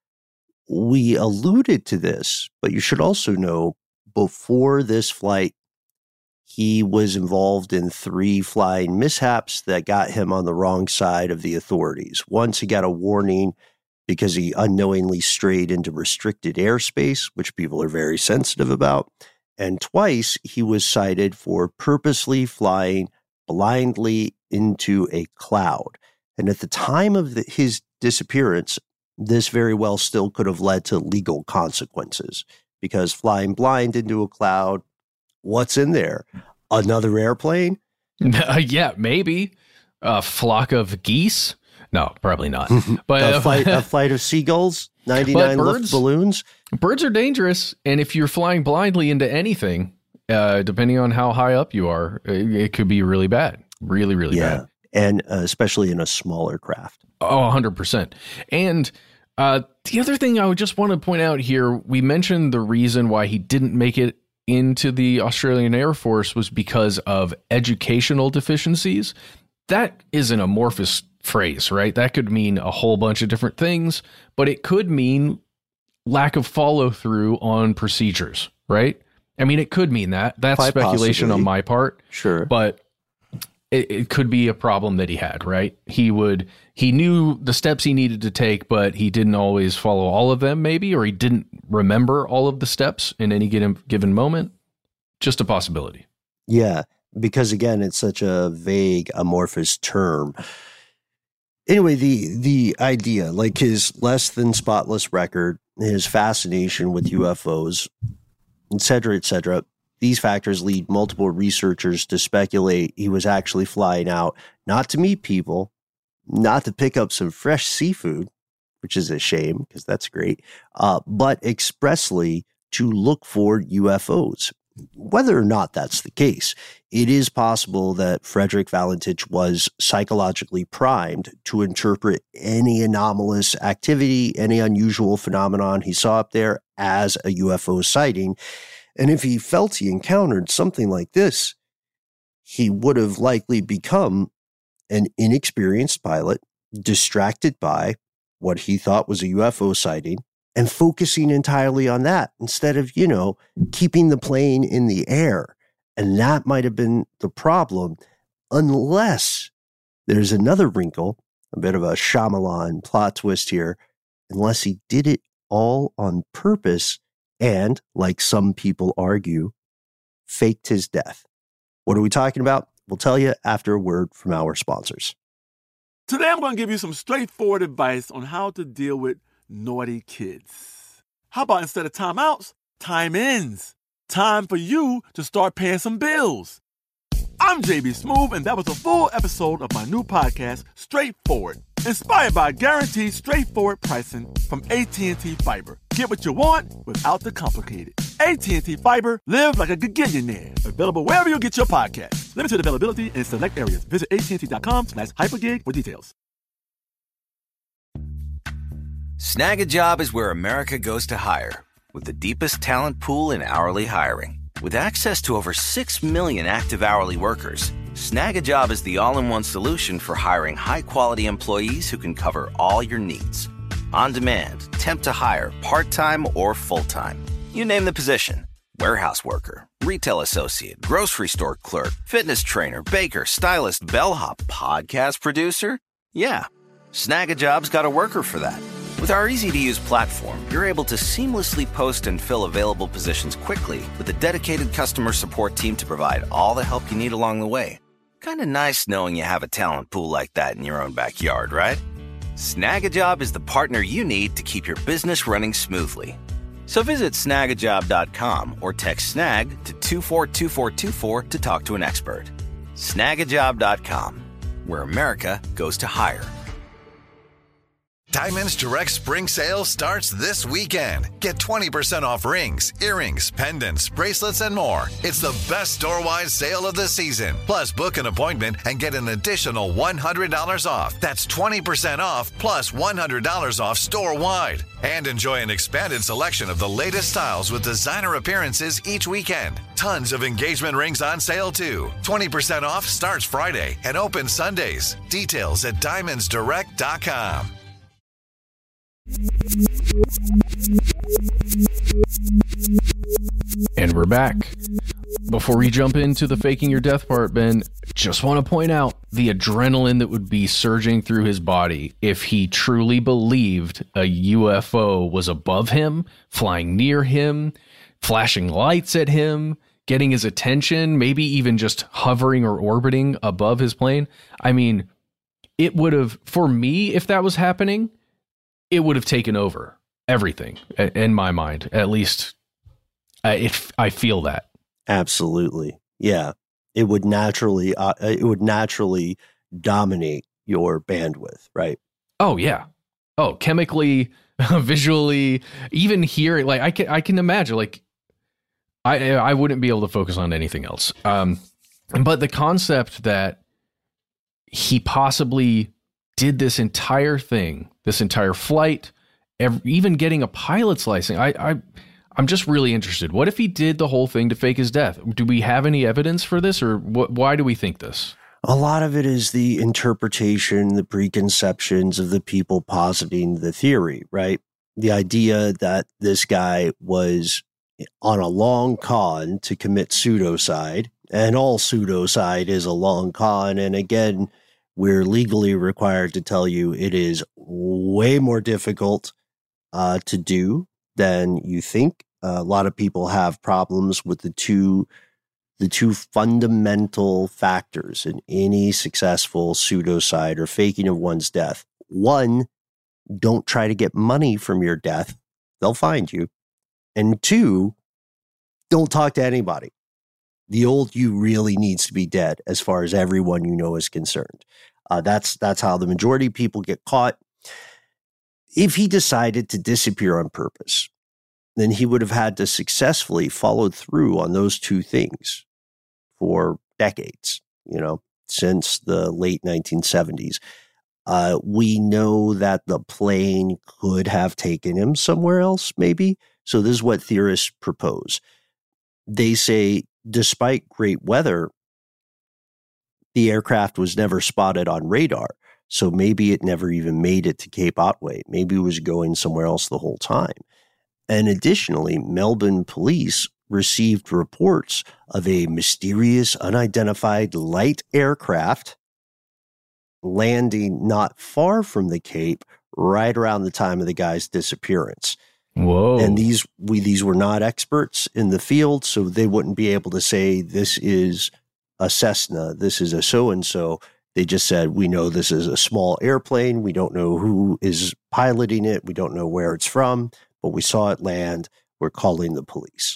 We alluded to this, but you should also know before this flight, he was involved in three flying mishaps that got him on the wrong side of the authorities. Once he got a warning because he unknowingly strayed into restricted airspace, which people are very sensitive about. And twice he was cited for purposely flying blindly into a cloud. And at the time of the, his disappearance, this very well still could have led to legal consequences because flying blind into a cloud, what's in there? Another airplane? Uh, yeah, maybe. A flock of geese? No, probably not. But a, flight, a flight of seagulls? ninety-nine lift balloons? Birds are dangerous, and if you're flying blindly into anything, uh, depending on how high up you are, it, it could be really bad. Really, really yeah. bad. And uh, especially in a smaller craft. Oh, one hundred percent. And uh, the other thing I would just want to point out here, we mentioned the reason why he didn't make it into the Australian Air Force was because of educational deficiencies. That is an amorphous phrase, right? That could mean a whole bunch of different things, but it could mean lack of follow through on procedures, right? I mean, it could mean that. That's Quite speculation possibly. on my part. Sure. But it, it could be a problem that he had, right? He would, he knew the steps he needed to take, but he didn't always follow all of them, maybe, or he didn't remember all of the steps in any given, given moment. Just a possibility. Yeah, because again, it's such a vague, amorphous term. Anyway, the the idea, like his less than spotless record, his fascination with U F Os, et cetera, et cetera. These factors lead multiple researchers to speculate he was actually flying out not to meet people, not to pick up some fresh seafood, which is a shame because that's great, uh, but expressly to look for U F Os. Whether or not that's the case, it is possible that Frederick Valentich was psychologically primed to interpret any anomalous activity, any unusual phenomenon he saw up there as a U F O sighting. And if he felt he encountered something like this, he would have likely become an inexperienced pilot, distracted by what he thought was a U F O sighting, and focusing entirely on that instead of, you know, keeping the plane in the air. And that might have been the problem, unless there's another wrinkle, a bit of a Shyamalan plot twist here, unless he did it all on purpose and, like some people argue, faked his death. What are we talking about? We'll tell you after a word from our sponsors. Today I'm going to give you some straightforward advice on how to deal with naughty kids. How about instead of timeouts, time ins? Time for you to start paying some bills. I'm J B Smoove, and that was a full episode of my new podcast, Straightforward, inspired by guaranteed straightforward pricing from A T and T Fiber. Get what you want without the complicated. A T and T Fiber, live like a gigillionaire. Available wherever you get your podcast. Limited availability in select areas. Visit AT&T.com slash hypergig for details. Snag a Job is where America goes to hire, with the deepest talent pool in hourly hiring. With access to over six million active hourly workers, Snag a Job is the all-in-one solution for hiring high-quality employees who can cover all your needs. On demand, temp to hire, part-time or full-time. You name the position. Warehouse worker, retail associate, grocery store clerk, fitness trainer, baker, stylist, bellhop, podcast producer. Yeah, Snag a Job's got a worker for that. With our easy-to-use platform, you're able to seamlessly post and fill available positions quickly with a dedicated customer support team to provide all the help you need along the way. Kind of nice knowing you have a talent pool like that in your own backyard, right? Snag a Job is the partner you need to keep your business running smoothly. So visit snag a job dot com or text snag to two four two four two four to talk to an expert. snag a job dot com, where America goes to hire. Diamonds Direct Spring Sale starts this weekend. Get twenty percent off rings, earrings, pendants, bracelets, and more. It's the best store-wide sale of the season. Plus, book an appointment and get an additional one hundred dollars off. That's twenty percent off plus one hundred dollars off store-wide. And enjoy an expanded selection of the latest styles with designer appearances each weekend. Tons of engagement rings on sale, too. twenty percent off starts Friday and opens Sundays. Details at diamonds direct dot com. And we're back. Before we jump into the faking your death part, Ben, just want to point out the adrenaline that would be surging through his body if he truly believed a U F O was above him, flying near him, flashing lights at him, getting his attention, maybe even just hovering or orbiting above his plane. I mean, it would have, for me, if that was happening, it would have taken over everything in my mind. At least I, it, I feel that. Absolutely. Yeah. It would naturally, uh, it would naturally dominate your bandwidth, right? Oh yeah. Oh, chemically, visually, even hearing, like I can, I can imagine, like I, I wouldn't be able to focus on anything else. Um, but the concept that he possibly did this entire thing, this entire flight, ev- even getting a pilot's license. I, I, I'm just really interested. What if he did the whole thing to fake his death? Do we have any evidence for this, or wh- why do we think this? A lot of it is the interpretation, the preconceptions of the people positing the theory, right? The idea that this guy was on a long con to commit pseudocide, and all pseudocide is a long con. And again, we're legally required to tell you it is way more difficult uh, to do than you think. Uh, a lot of people have problems with the two, the two fundamental factors in any successful pseudocide or faking of one's death. One, don't try to get money from your death. they'll find you. And two, don't talk to anybody. The old you really needs to be dead as far as everyone you know is concerned. Uh, that's that's how the majority of people get caught. If he decided to disappear on purpose, then he would have had to successfully follow through on those two things for decades, you know, since the late nineteen seventies. Uh, we know that the plane could have taken him somewhere else, maybe. So this is what theorists propose. They say, despite great weather, the aircraft was never spotted on radar. So maybe it never even made it to Cape Otway. Maybe it was going somewhere else the whole time. And additionally, Melbourne police received reports of a mysterious, unidentified light aircraft landing not far from the Cape right around the time of the guy's disappearance. Whoa. And these we these were not experts in the field, so they wouldn't be able to say this is a Cessna, this is a so-and-so. They just said, we know this is a small airplane. We don't know who is piloting it. We don't know where it's from, but we saw it land. We're calling the police.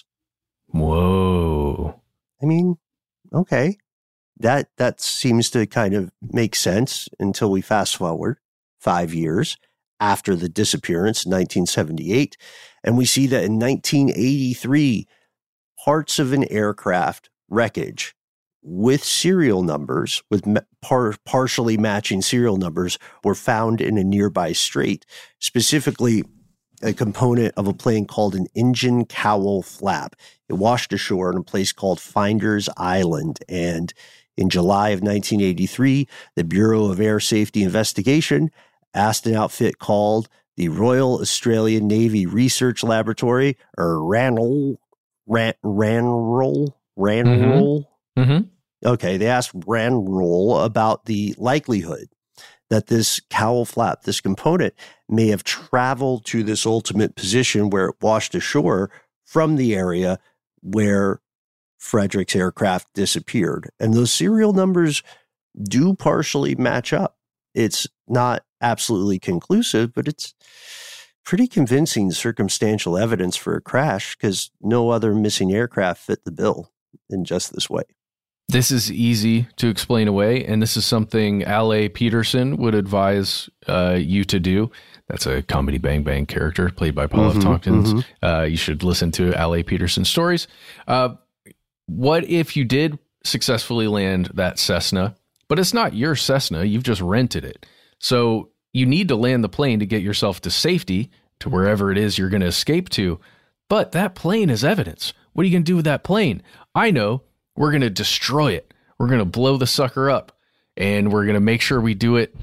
Whoa. I mean, okay. That that seems to kind of make sense until we fast forward five years after the disappearance in nineteen seventy-eight. And we see that in nineteen eighty-three, parts of an aircraft wreckage with serial numbers, with par- partially matching serial numbers, were found in a nearby strait, specifically a component of a plane called an engine cowl flap. It washed ashore in a place called Finder's Island. And in July of nineteen eighty-three, the Bureau of Air Safety Investigation asked an outfit called the Royal Australian Navy Research Laboratory, or RANRL, Ran, RANRL, RANRL. Mm-hmm. Mm-hmm. Okay, they asked RANRL about the likelihood that this cowl flap, this component, may have traveled to this ultimate position where it washed ashore from the area where Frederick's aircraft disappeared. And those serial numbers do partially match up. It's not absolutely conclusive, but it's pretty convincing circumstantial evidence for a crash because no other missing aircraft fit the bill in just this way. This is easy to explain away, and this is something Al A. Peterson would advise uh, you to do. That's a Comedy Bang Bang character played by Paul mm-hmm, F. Tompkins. Mm-hmm. Uh, you should listen to Al A. Peterson's stories. Uh, what if you did successfully land that Cessna, but it's not your Cessna, you've just rented it. So you need to land the plane to get yourself to safety, to wherever it is you're going to escape to. But that plane is evidence. What are you going to do with that plane? I know. We're going to destroy it. We're going to blow the sucker up, and we're going to make sure we do it.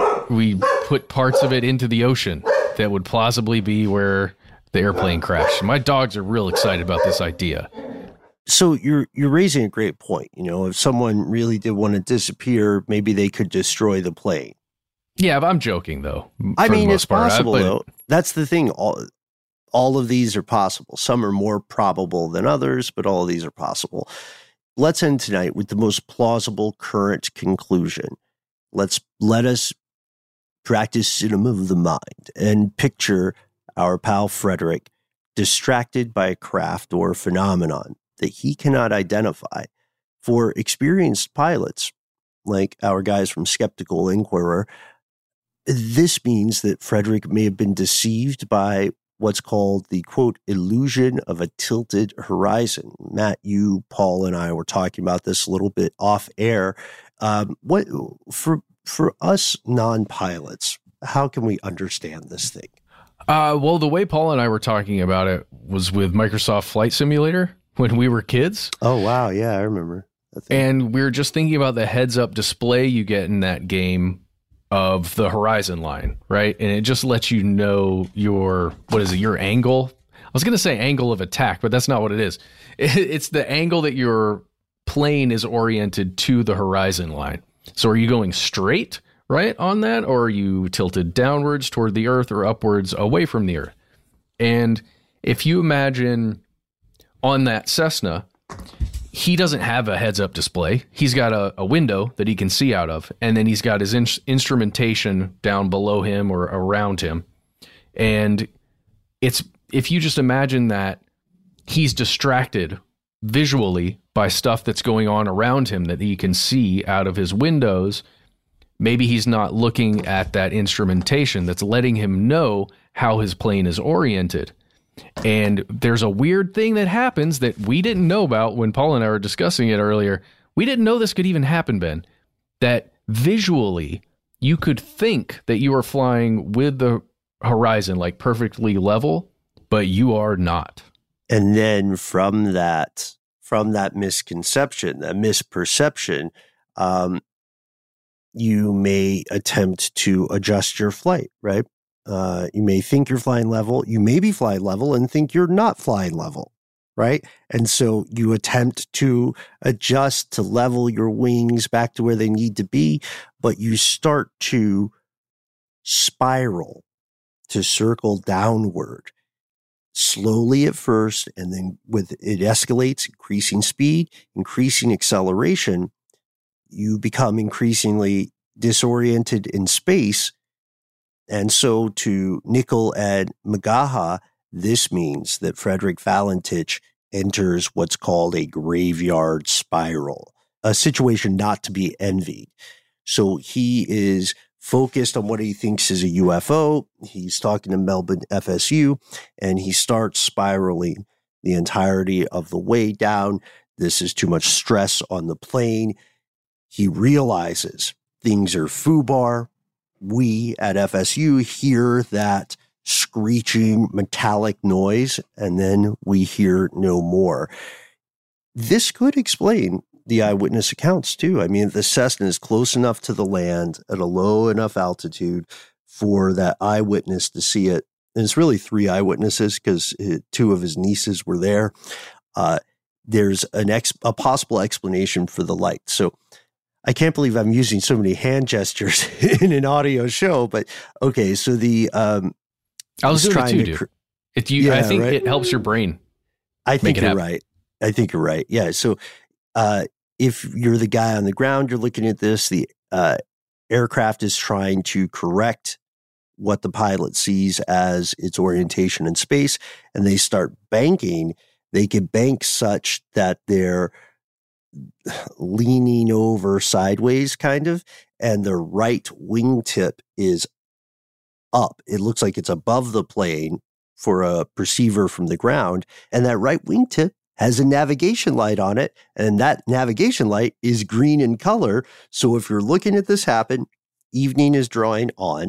We put parts of it into the ocean that would plausibly be where the airplane crashed. My dogs are real excited about this idea. So you're you're raising a great point. You know, if someone really did want to disappear, maybe they could destroy the plane. Yeah, but I'm joking though. I mean, it's part. possible I, but, though. That's the thing. All all of these are possible. Some are more probable than others, but all of these are possible. Let's end tonight with the most plausible current conclusion. Let's let us practice cinema of the mind and picture our pal Frederick distracted by a craft or phenomenon that he cannot identify. For experienced pilots, like our guys from Skeptical Inquirer, this means that Frederick may have been deceived by what's called the, quote, illusion of a tilted horizon. Matt, you, Paul, and I were talking about this a little bit off air. Um, what for for us non-pilots, how can we understand this thing? Uh, well, the way Paul and I were talking about it was with Microsoft Flight Simulator when we were kids. Oh, wow. Yeah, I remember. And we were just thinking about the heads-up display you get in that game of the horizon line, right? And it just lets you know your, what is it, your angle? I was going to say angle of attack, but that's not what it is. It's the angle that your plane is oriented to the horizon line. So are you going straight, right, on that? Or are you tilted downwards toward the earth or upwards away from the earth? And if you imagine on that Cessna, he doesn't have a heads-up display. He's got a, a window that he can see out of, and then he's got his in- instrumentation down below him or around him. And it's if you just imagine that he's distracted visually by stuff that's going on around him that he can see out of his windows, maybe he's not looking at that instrumentation that's letting him know how his plane is oriented. And there's a weird thing that happens that we didn't know about when Paul and I were discussing it earlier. We didn't know this could even happen, Ben, that visually you could think that you are flying with the horizon, like perfectly level, but you are not. And then from that, from that misconception, that misperception, um, you may attempt to adjust your flight, right? Uh, you may think you're flying level. You may be flying level and think you're not flying level, right? And so you attempt to adjust to level your wings back to where they need to be, but you start to spiral, to circle downward, slowly at first, and then with it escalates, increasing speed, increasing acceleration. You become increasingly disoriented in space. And so to Nicol and Magaha, this means that Frederick Valentich enters what's called a graveyard spiral, a situation not to be envied. So he is focused on what he thinks is a U F O. He's talking to Melbourne F S U, and he starts spiraling the entirety of the way down. This is too much stress on the plane. He realizes things are foobar. We at F S U hear that screeching metallic noise, and then we hear no more. This could explain the eyewitness accounts too. I mean, the Cessna is close enough to the land at a low enough altitude for that eyewitness to see it. And it's really three eyewitnesses because two of his nieces were there. Uh, there's an ex- a possible explanation for the light. So I can't believe I'm using so many hand gestures in an audio show, but okay. So the, um, I was doing it too, dude. Cr- it, you, yeah, I think right? It helps your brain. I think you're happen. right. I think you're right. Yeah. So, uh, if you're the guy on the ground, you're looking at this, the, uh, aircraft is trying to correct what the pilot sees as its orientation in space, and they start banking. They can bank such that they're leaning over sideways kind of, and the right wingtip is up. It looks like it's above the plane for a perceiver from the ground. And that right wingtip has a navigation light on it. And that navigation light is green in color. So if you're looking at this happen, evening is drawing on,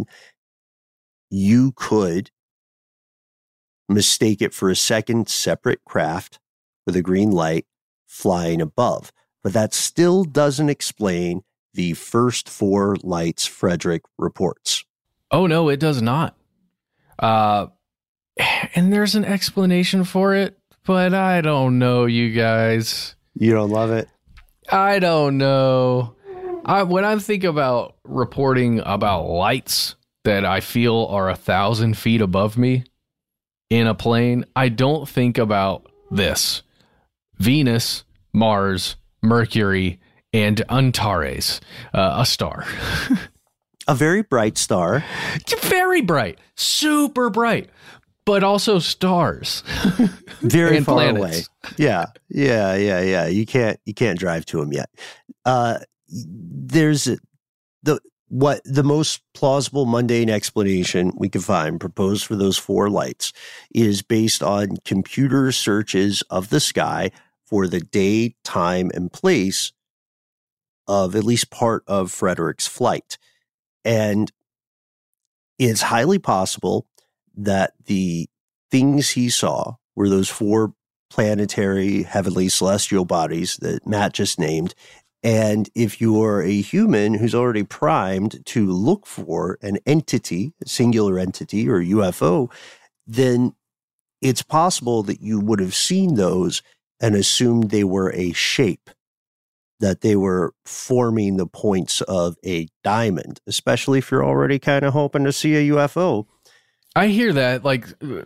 you could mistake it for a second separate craft with a green light flying above. But that still doesn't explain the first four lights Frederick reports. Oh, no, it does not. Uh, and there's an explanation for it, but I don't know, you guys. You don't love it? I don't know. I, when I think about reporting about lights that I feel are a thousand feet above me in a plane, I don't think about this. Venus, Mars, Mercury, and Antares, uh, a star. A very bright star. Very bright. Super bright. But also stars. Very and far planets. away. Yeah. Yeah, yeah, yeah. You can't you can't drive to them yet. Uh, there's the what the most plausible mundane explanation we can find proposed for those four lights is based on computer searches of the sky for the day, time, and place of at least part of Frederick's flight. And it's highly possible that the things he saw were those four planetary, heavenly, celestial bodies that Matt just named. And if you're a human who's already primed to look for an entity, a singular entity or U F O, then it's possible that you would have seen those and assumed they were a shape, that they were forming the points of a diamond, especially if you're already kind of hoping to see a U F O. I hear that, like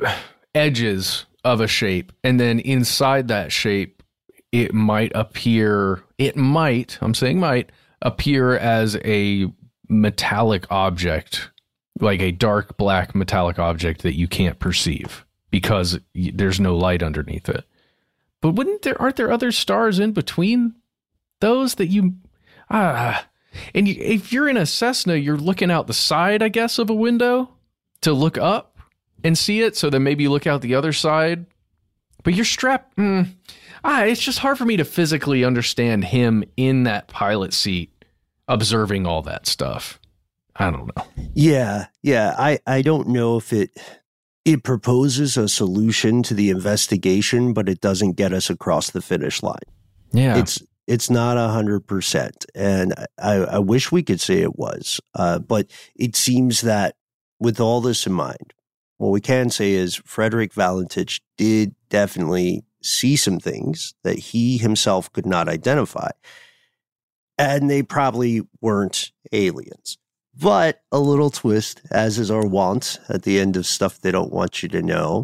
edges of a shape, and then inside that shape, it might appear, it might, I'm saying might, appear as a metallic object, like a dark black metallic object that you can't perceive. because there's no light underneath it. But wouldn't there, aren't there other stars in between those that you, ah, and you, if you're in a Cessna, you're looking out the side, I guess, of a window to look up and see it. So then maybe you look out the other side, but you're strapped. Mm, ah, it's just hard for me to physically understand him in that pilot seat, observing all that stuff. I don't know. Yeah. Yeah. I, I don't know if it, it proposes a solution to the investigation, but it doesn't get us across the finish line. Yeah. It's, it's not a hundred percent. And I, I wish we could say it was, uh, but it seems that with all this in mind, what we can say is Frederick Valentich did definitely see some things that he himself could not identify. And they probably weren't aliens. But a little twist, as is our wont at the end of stuff they don't want you to know.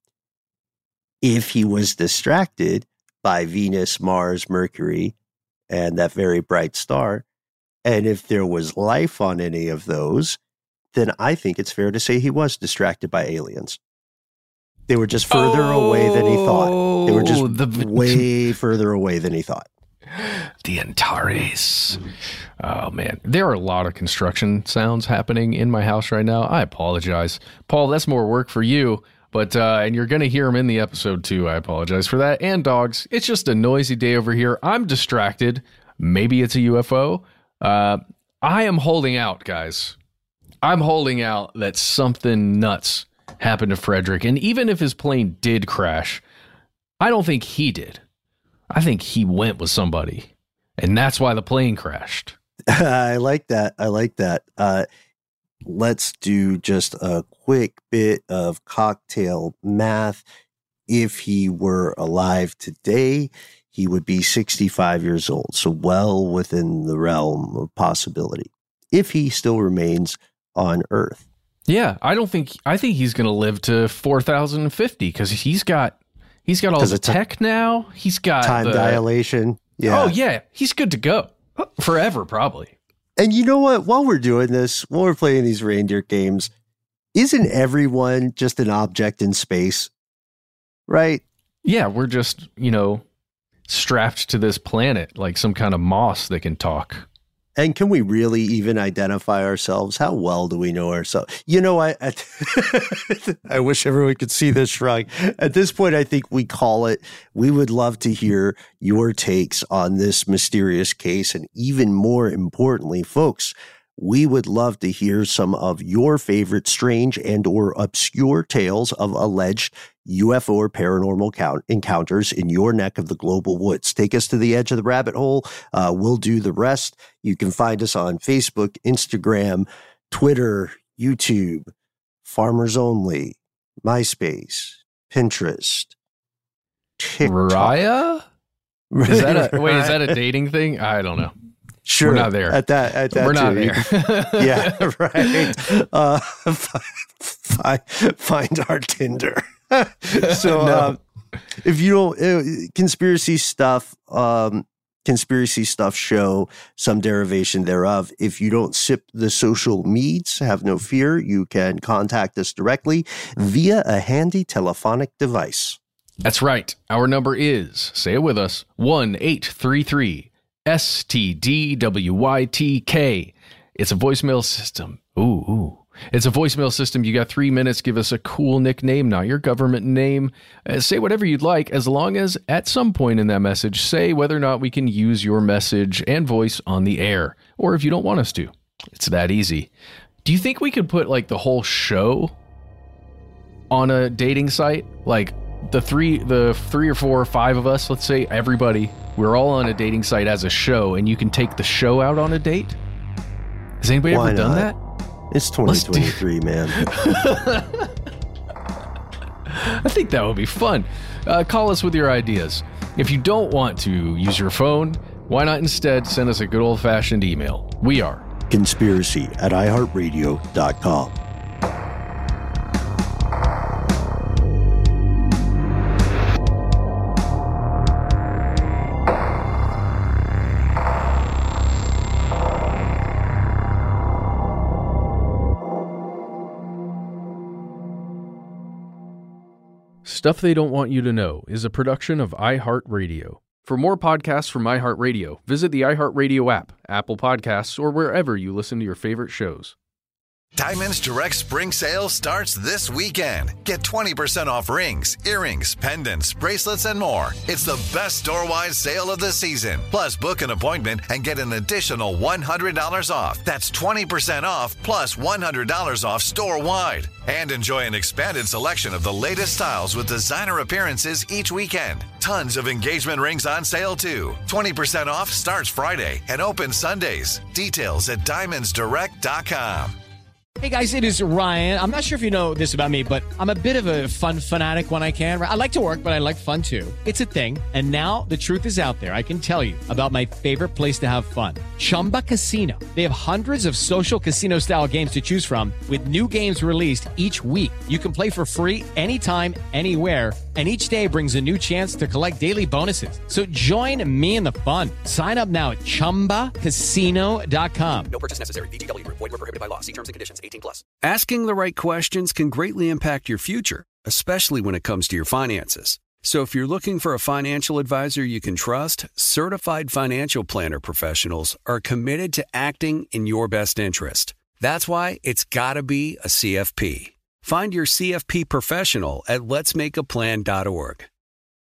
If he was distracted by Venus, Mars, Mercury, and that very bright star, and if there was life on any of those, then I think it's fair to say he was distracted by aliens. They were just further oh, away than he thought. They were just the, way further away than he thought. The Antares. Oh, man. There are a lot of construction sounds happening in my house right now. I apologize. Paul, that's more work for you. But, uh, and you're going to hear them in the episode, too. I apologize for that. And dogs. It's just a noisy day over here. I'm distracted. Maybe it's a U F O. Uh, I am holding out, guys. I'm holding out that something nuts happened to Frederick. And even if his plane did crash, I don't think he did. I think he went with somebody. And that's why the plane crashed. I like that. I like that. Uh, let's do just a quick bit of cocktail math. If he were alive today, he would be sixty-five years old. So well within the realm of possibility. If he still remains on Earth. Yeah, I don't think, I think he's going to live to four thousand fifty because he's got, he's got all the tech now. He's got time the, dilation. Yeah. Oh, yeah. He's good to go forever, probably. And you know what? While we're doing this, while we're playing these reindeer games, isn't everyone just an object in space? Right? Yeah, we're just, you know, strapped to this planet like some kind of moss that can talk. And can we really even identify ourselves? How well do we know ourselves? You know, I I, I wish everyone could see this shrug. At this point, I think we call it. We would love to hear your takes on this mysterious case. And even more importantly, folks, we would love to hear some of your favorite strange and or obscure tales of alleged U F O or paranormal count encounters in your neck of the global woods. Take us to the edge of the rabbit hole. Uh, we'll do the rest. You can find us on Facebook, Instagram, Twitter, YouTube, Farmers Only, MySpace, Pinterest, TikTok. Raya? Is that a, wait, is that a dating thing? I don't know. Sure. We're not there. At that, at that We're not too. there. Yeah, right. Uh, find, find our Tinder. So, no. um, if you don't, uh, conspiracy stuff, um, conspiracy stuff show, some derivation thereof. If you don't sip the social meds, have no fear. You can contact us directly via a handy telephonic device. That's right. Our number is, say it with us, one eight three three S T D W Y T K. It's a voicemail system. Ooh, ooh. It's a voicemail system. You got three minutes. Give us a cool nickname, not your government name. Uh, say whatever you'd like, as long as at some point in that message, say whether or not we can use your message and voice on the air, or if you don't want us to. It's that easy. Do you think we could put like the whole show on a dating site? Like the three, the three or four or five of us, let's say everybody, we're all on a dating site as a show, and you can take the show out on a date? Has anybody Why ever done not? that? It's twenty twenty-three, man. I think that would be fun. Uh, call us with your ideas. If you don't want to use your phone, why not instead send us a good old-fashioned email? We are conspiracy at i heart radio dot com. Stuff They Don't Want You to Know is a production of iHeartRadio. For more podcasts from iHeartRadio, visit the iHeartRadio app, Apple Podcasts, or wherever you listen to your favorite shows. Diamonds Direct Spring Sale starts this weekend. Get twenty percent off rings, earrings, pendants, bracelets, and more. It's the best store-wide sale of the season. Plus, book an appointment and get an additional one hundred dollars off. That's twenty percent off plus one hundred dollars off store-wide. And enjoy an expanded selection of the latest styles with designer appearances each weekend. Tons of engagement rings on sale, too. twenty percent off starts Friday and opens Sundays. Details at diamonds direct dot com. Hey guys, it is Ryan. I'm not sure if you know this about me, but I'm a bit of a fun fanatic when I can. I like to work, but I like fun too. It's a thing. And now the truth is out there. I can tell you about my favorite place to have fun. Chumba Casino. They have hundreds of social casino style games to choose from with new games released each week. You can play for free anytime, anywhere. And each day brings a new chance to collect daily bonuses. So join me in the fun. Sign up now at chumba casino dot com. No purchase necessary. V G W Group. Void where prohibited by law. See terms and conditions. eighteen plus. Asking the right questions can greatly impact your future, especially when it comes to your finances. So if you're looking for a financial advisor you can trust, certified financial planner professionals are committed to acting in your best interest. That's why it's got to be a C F P. Find your C F P professional at lets make a plan dot org.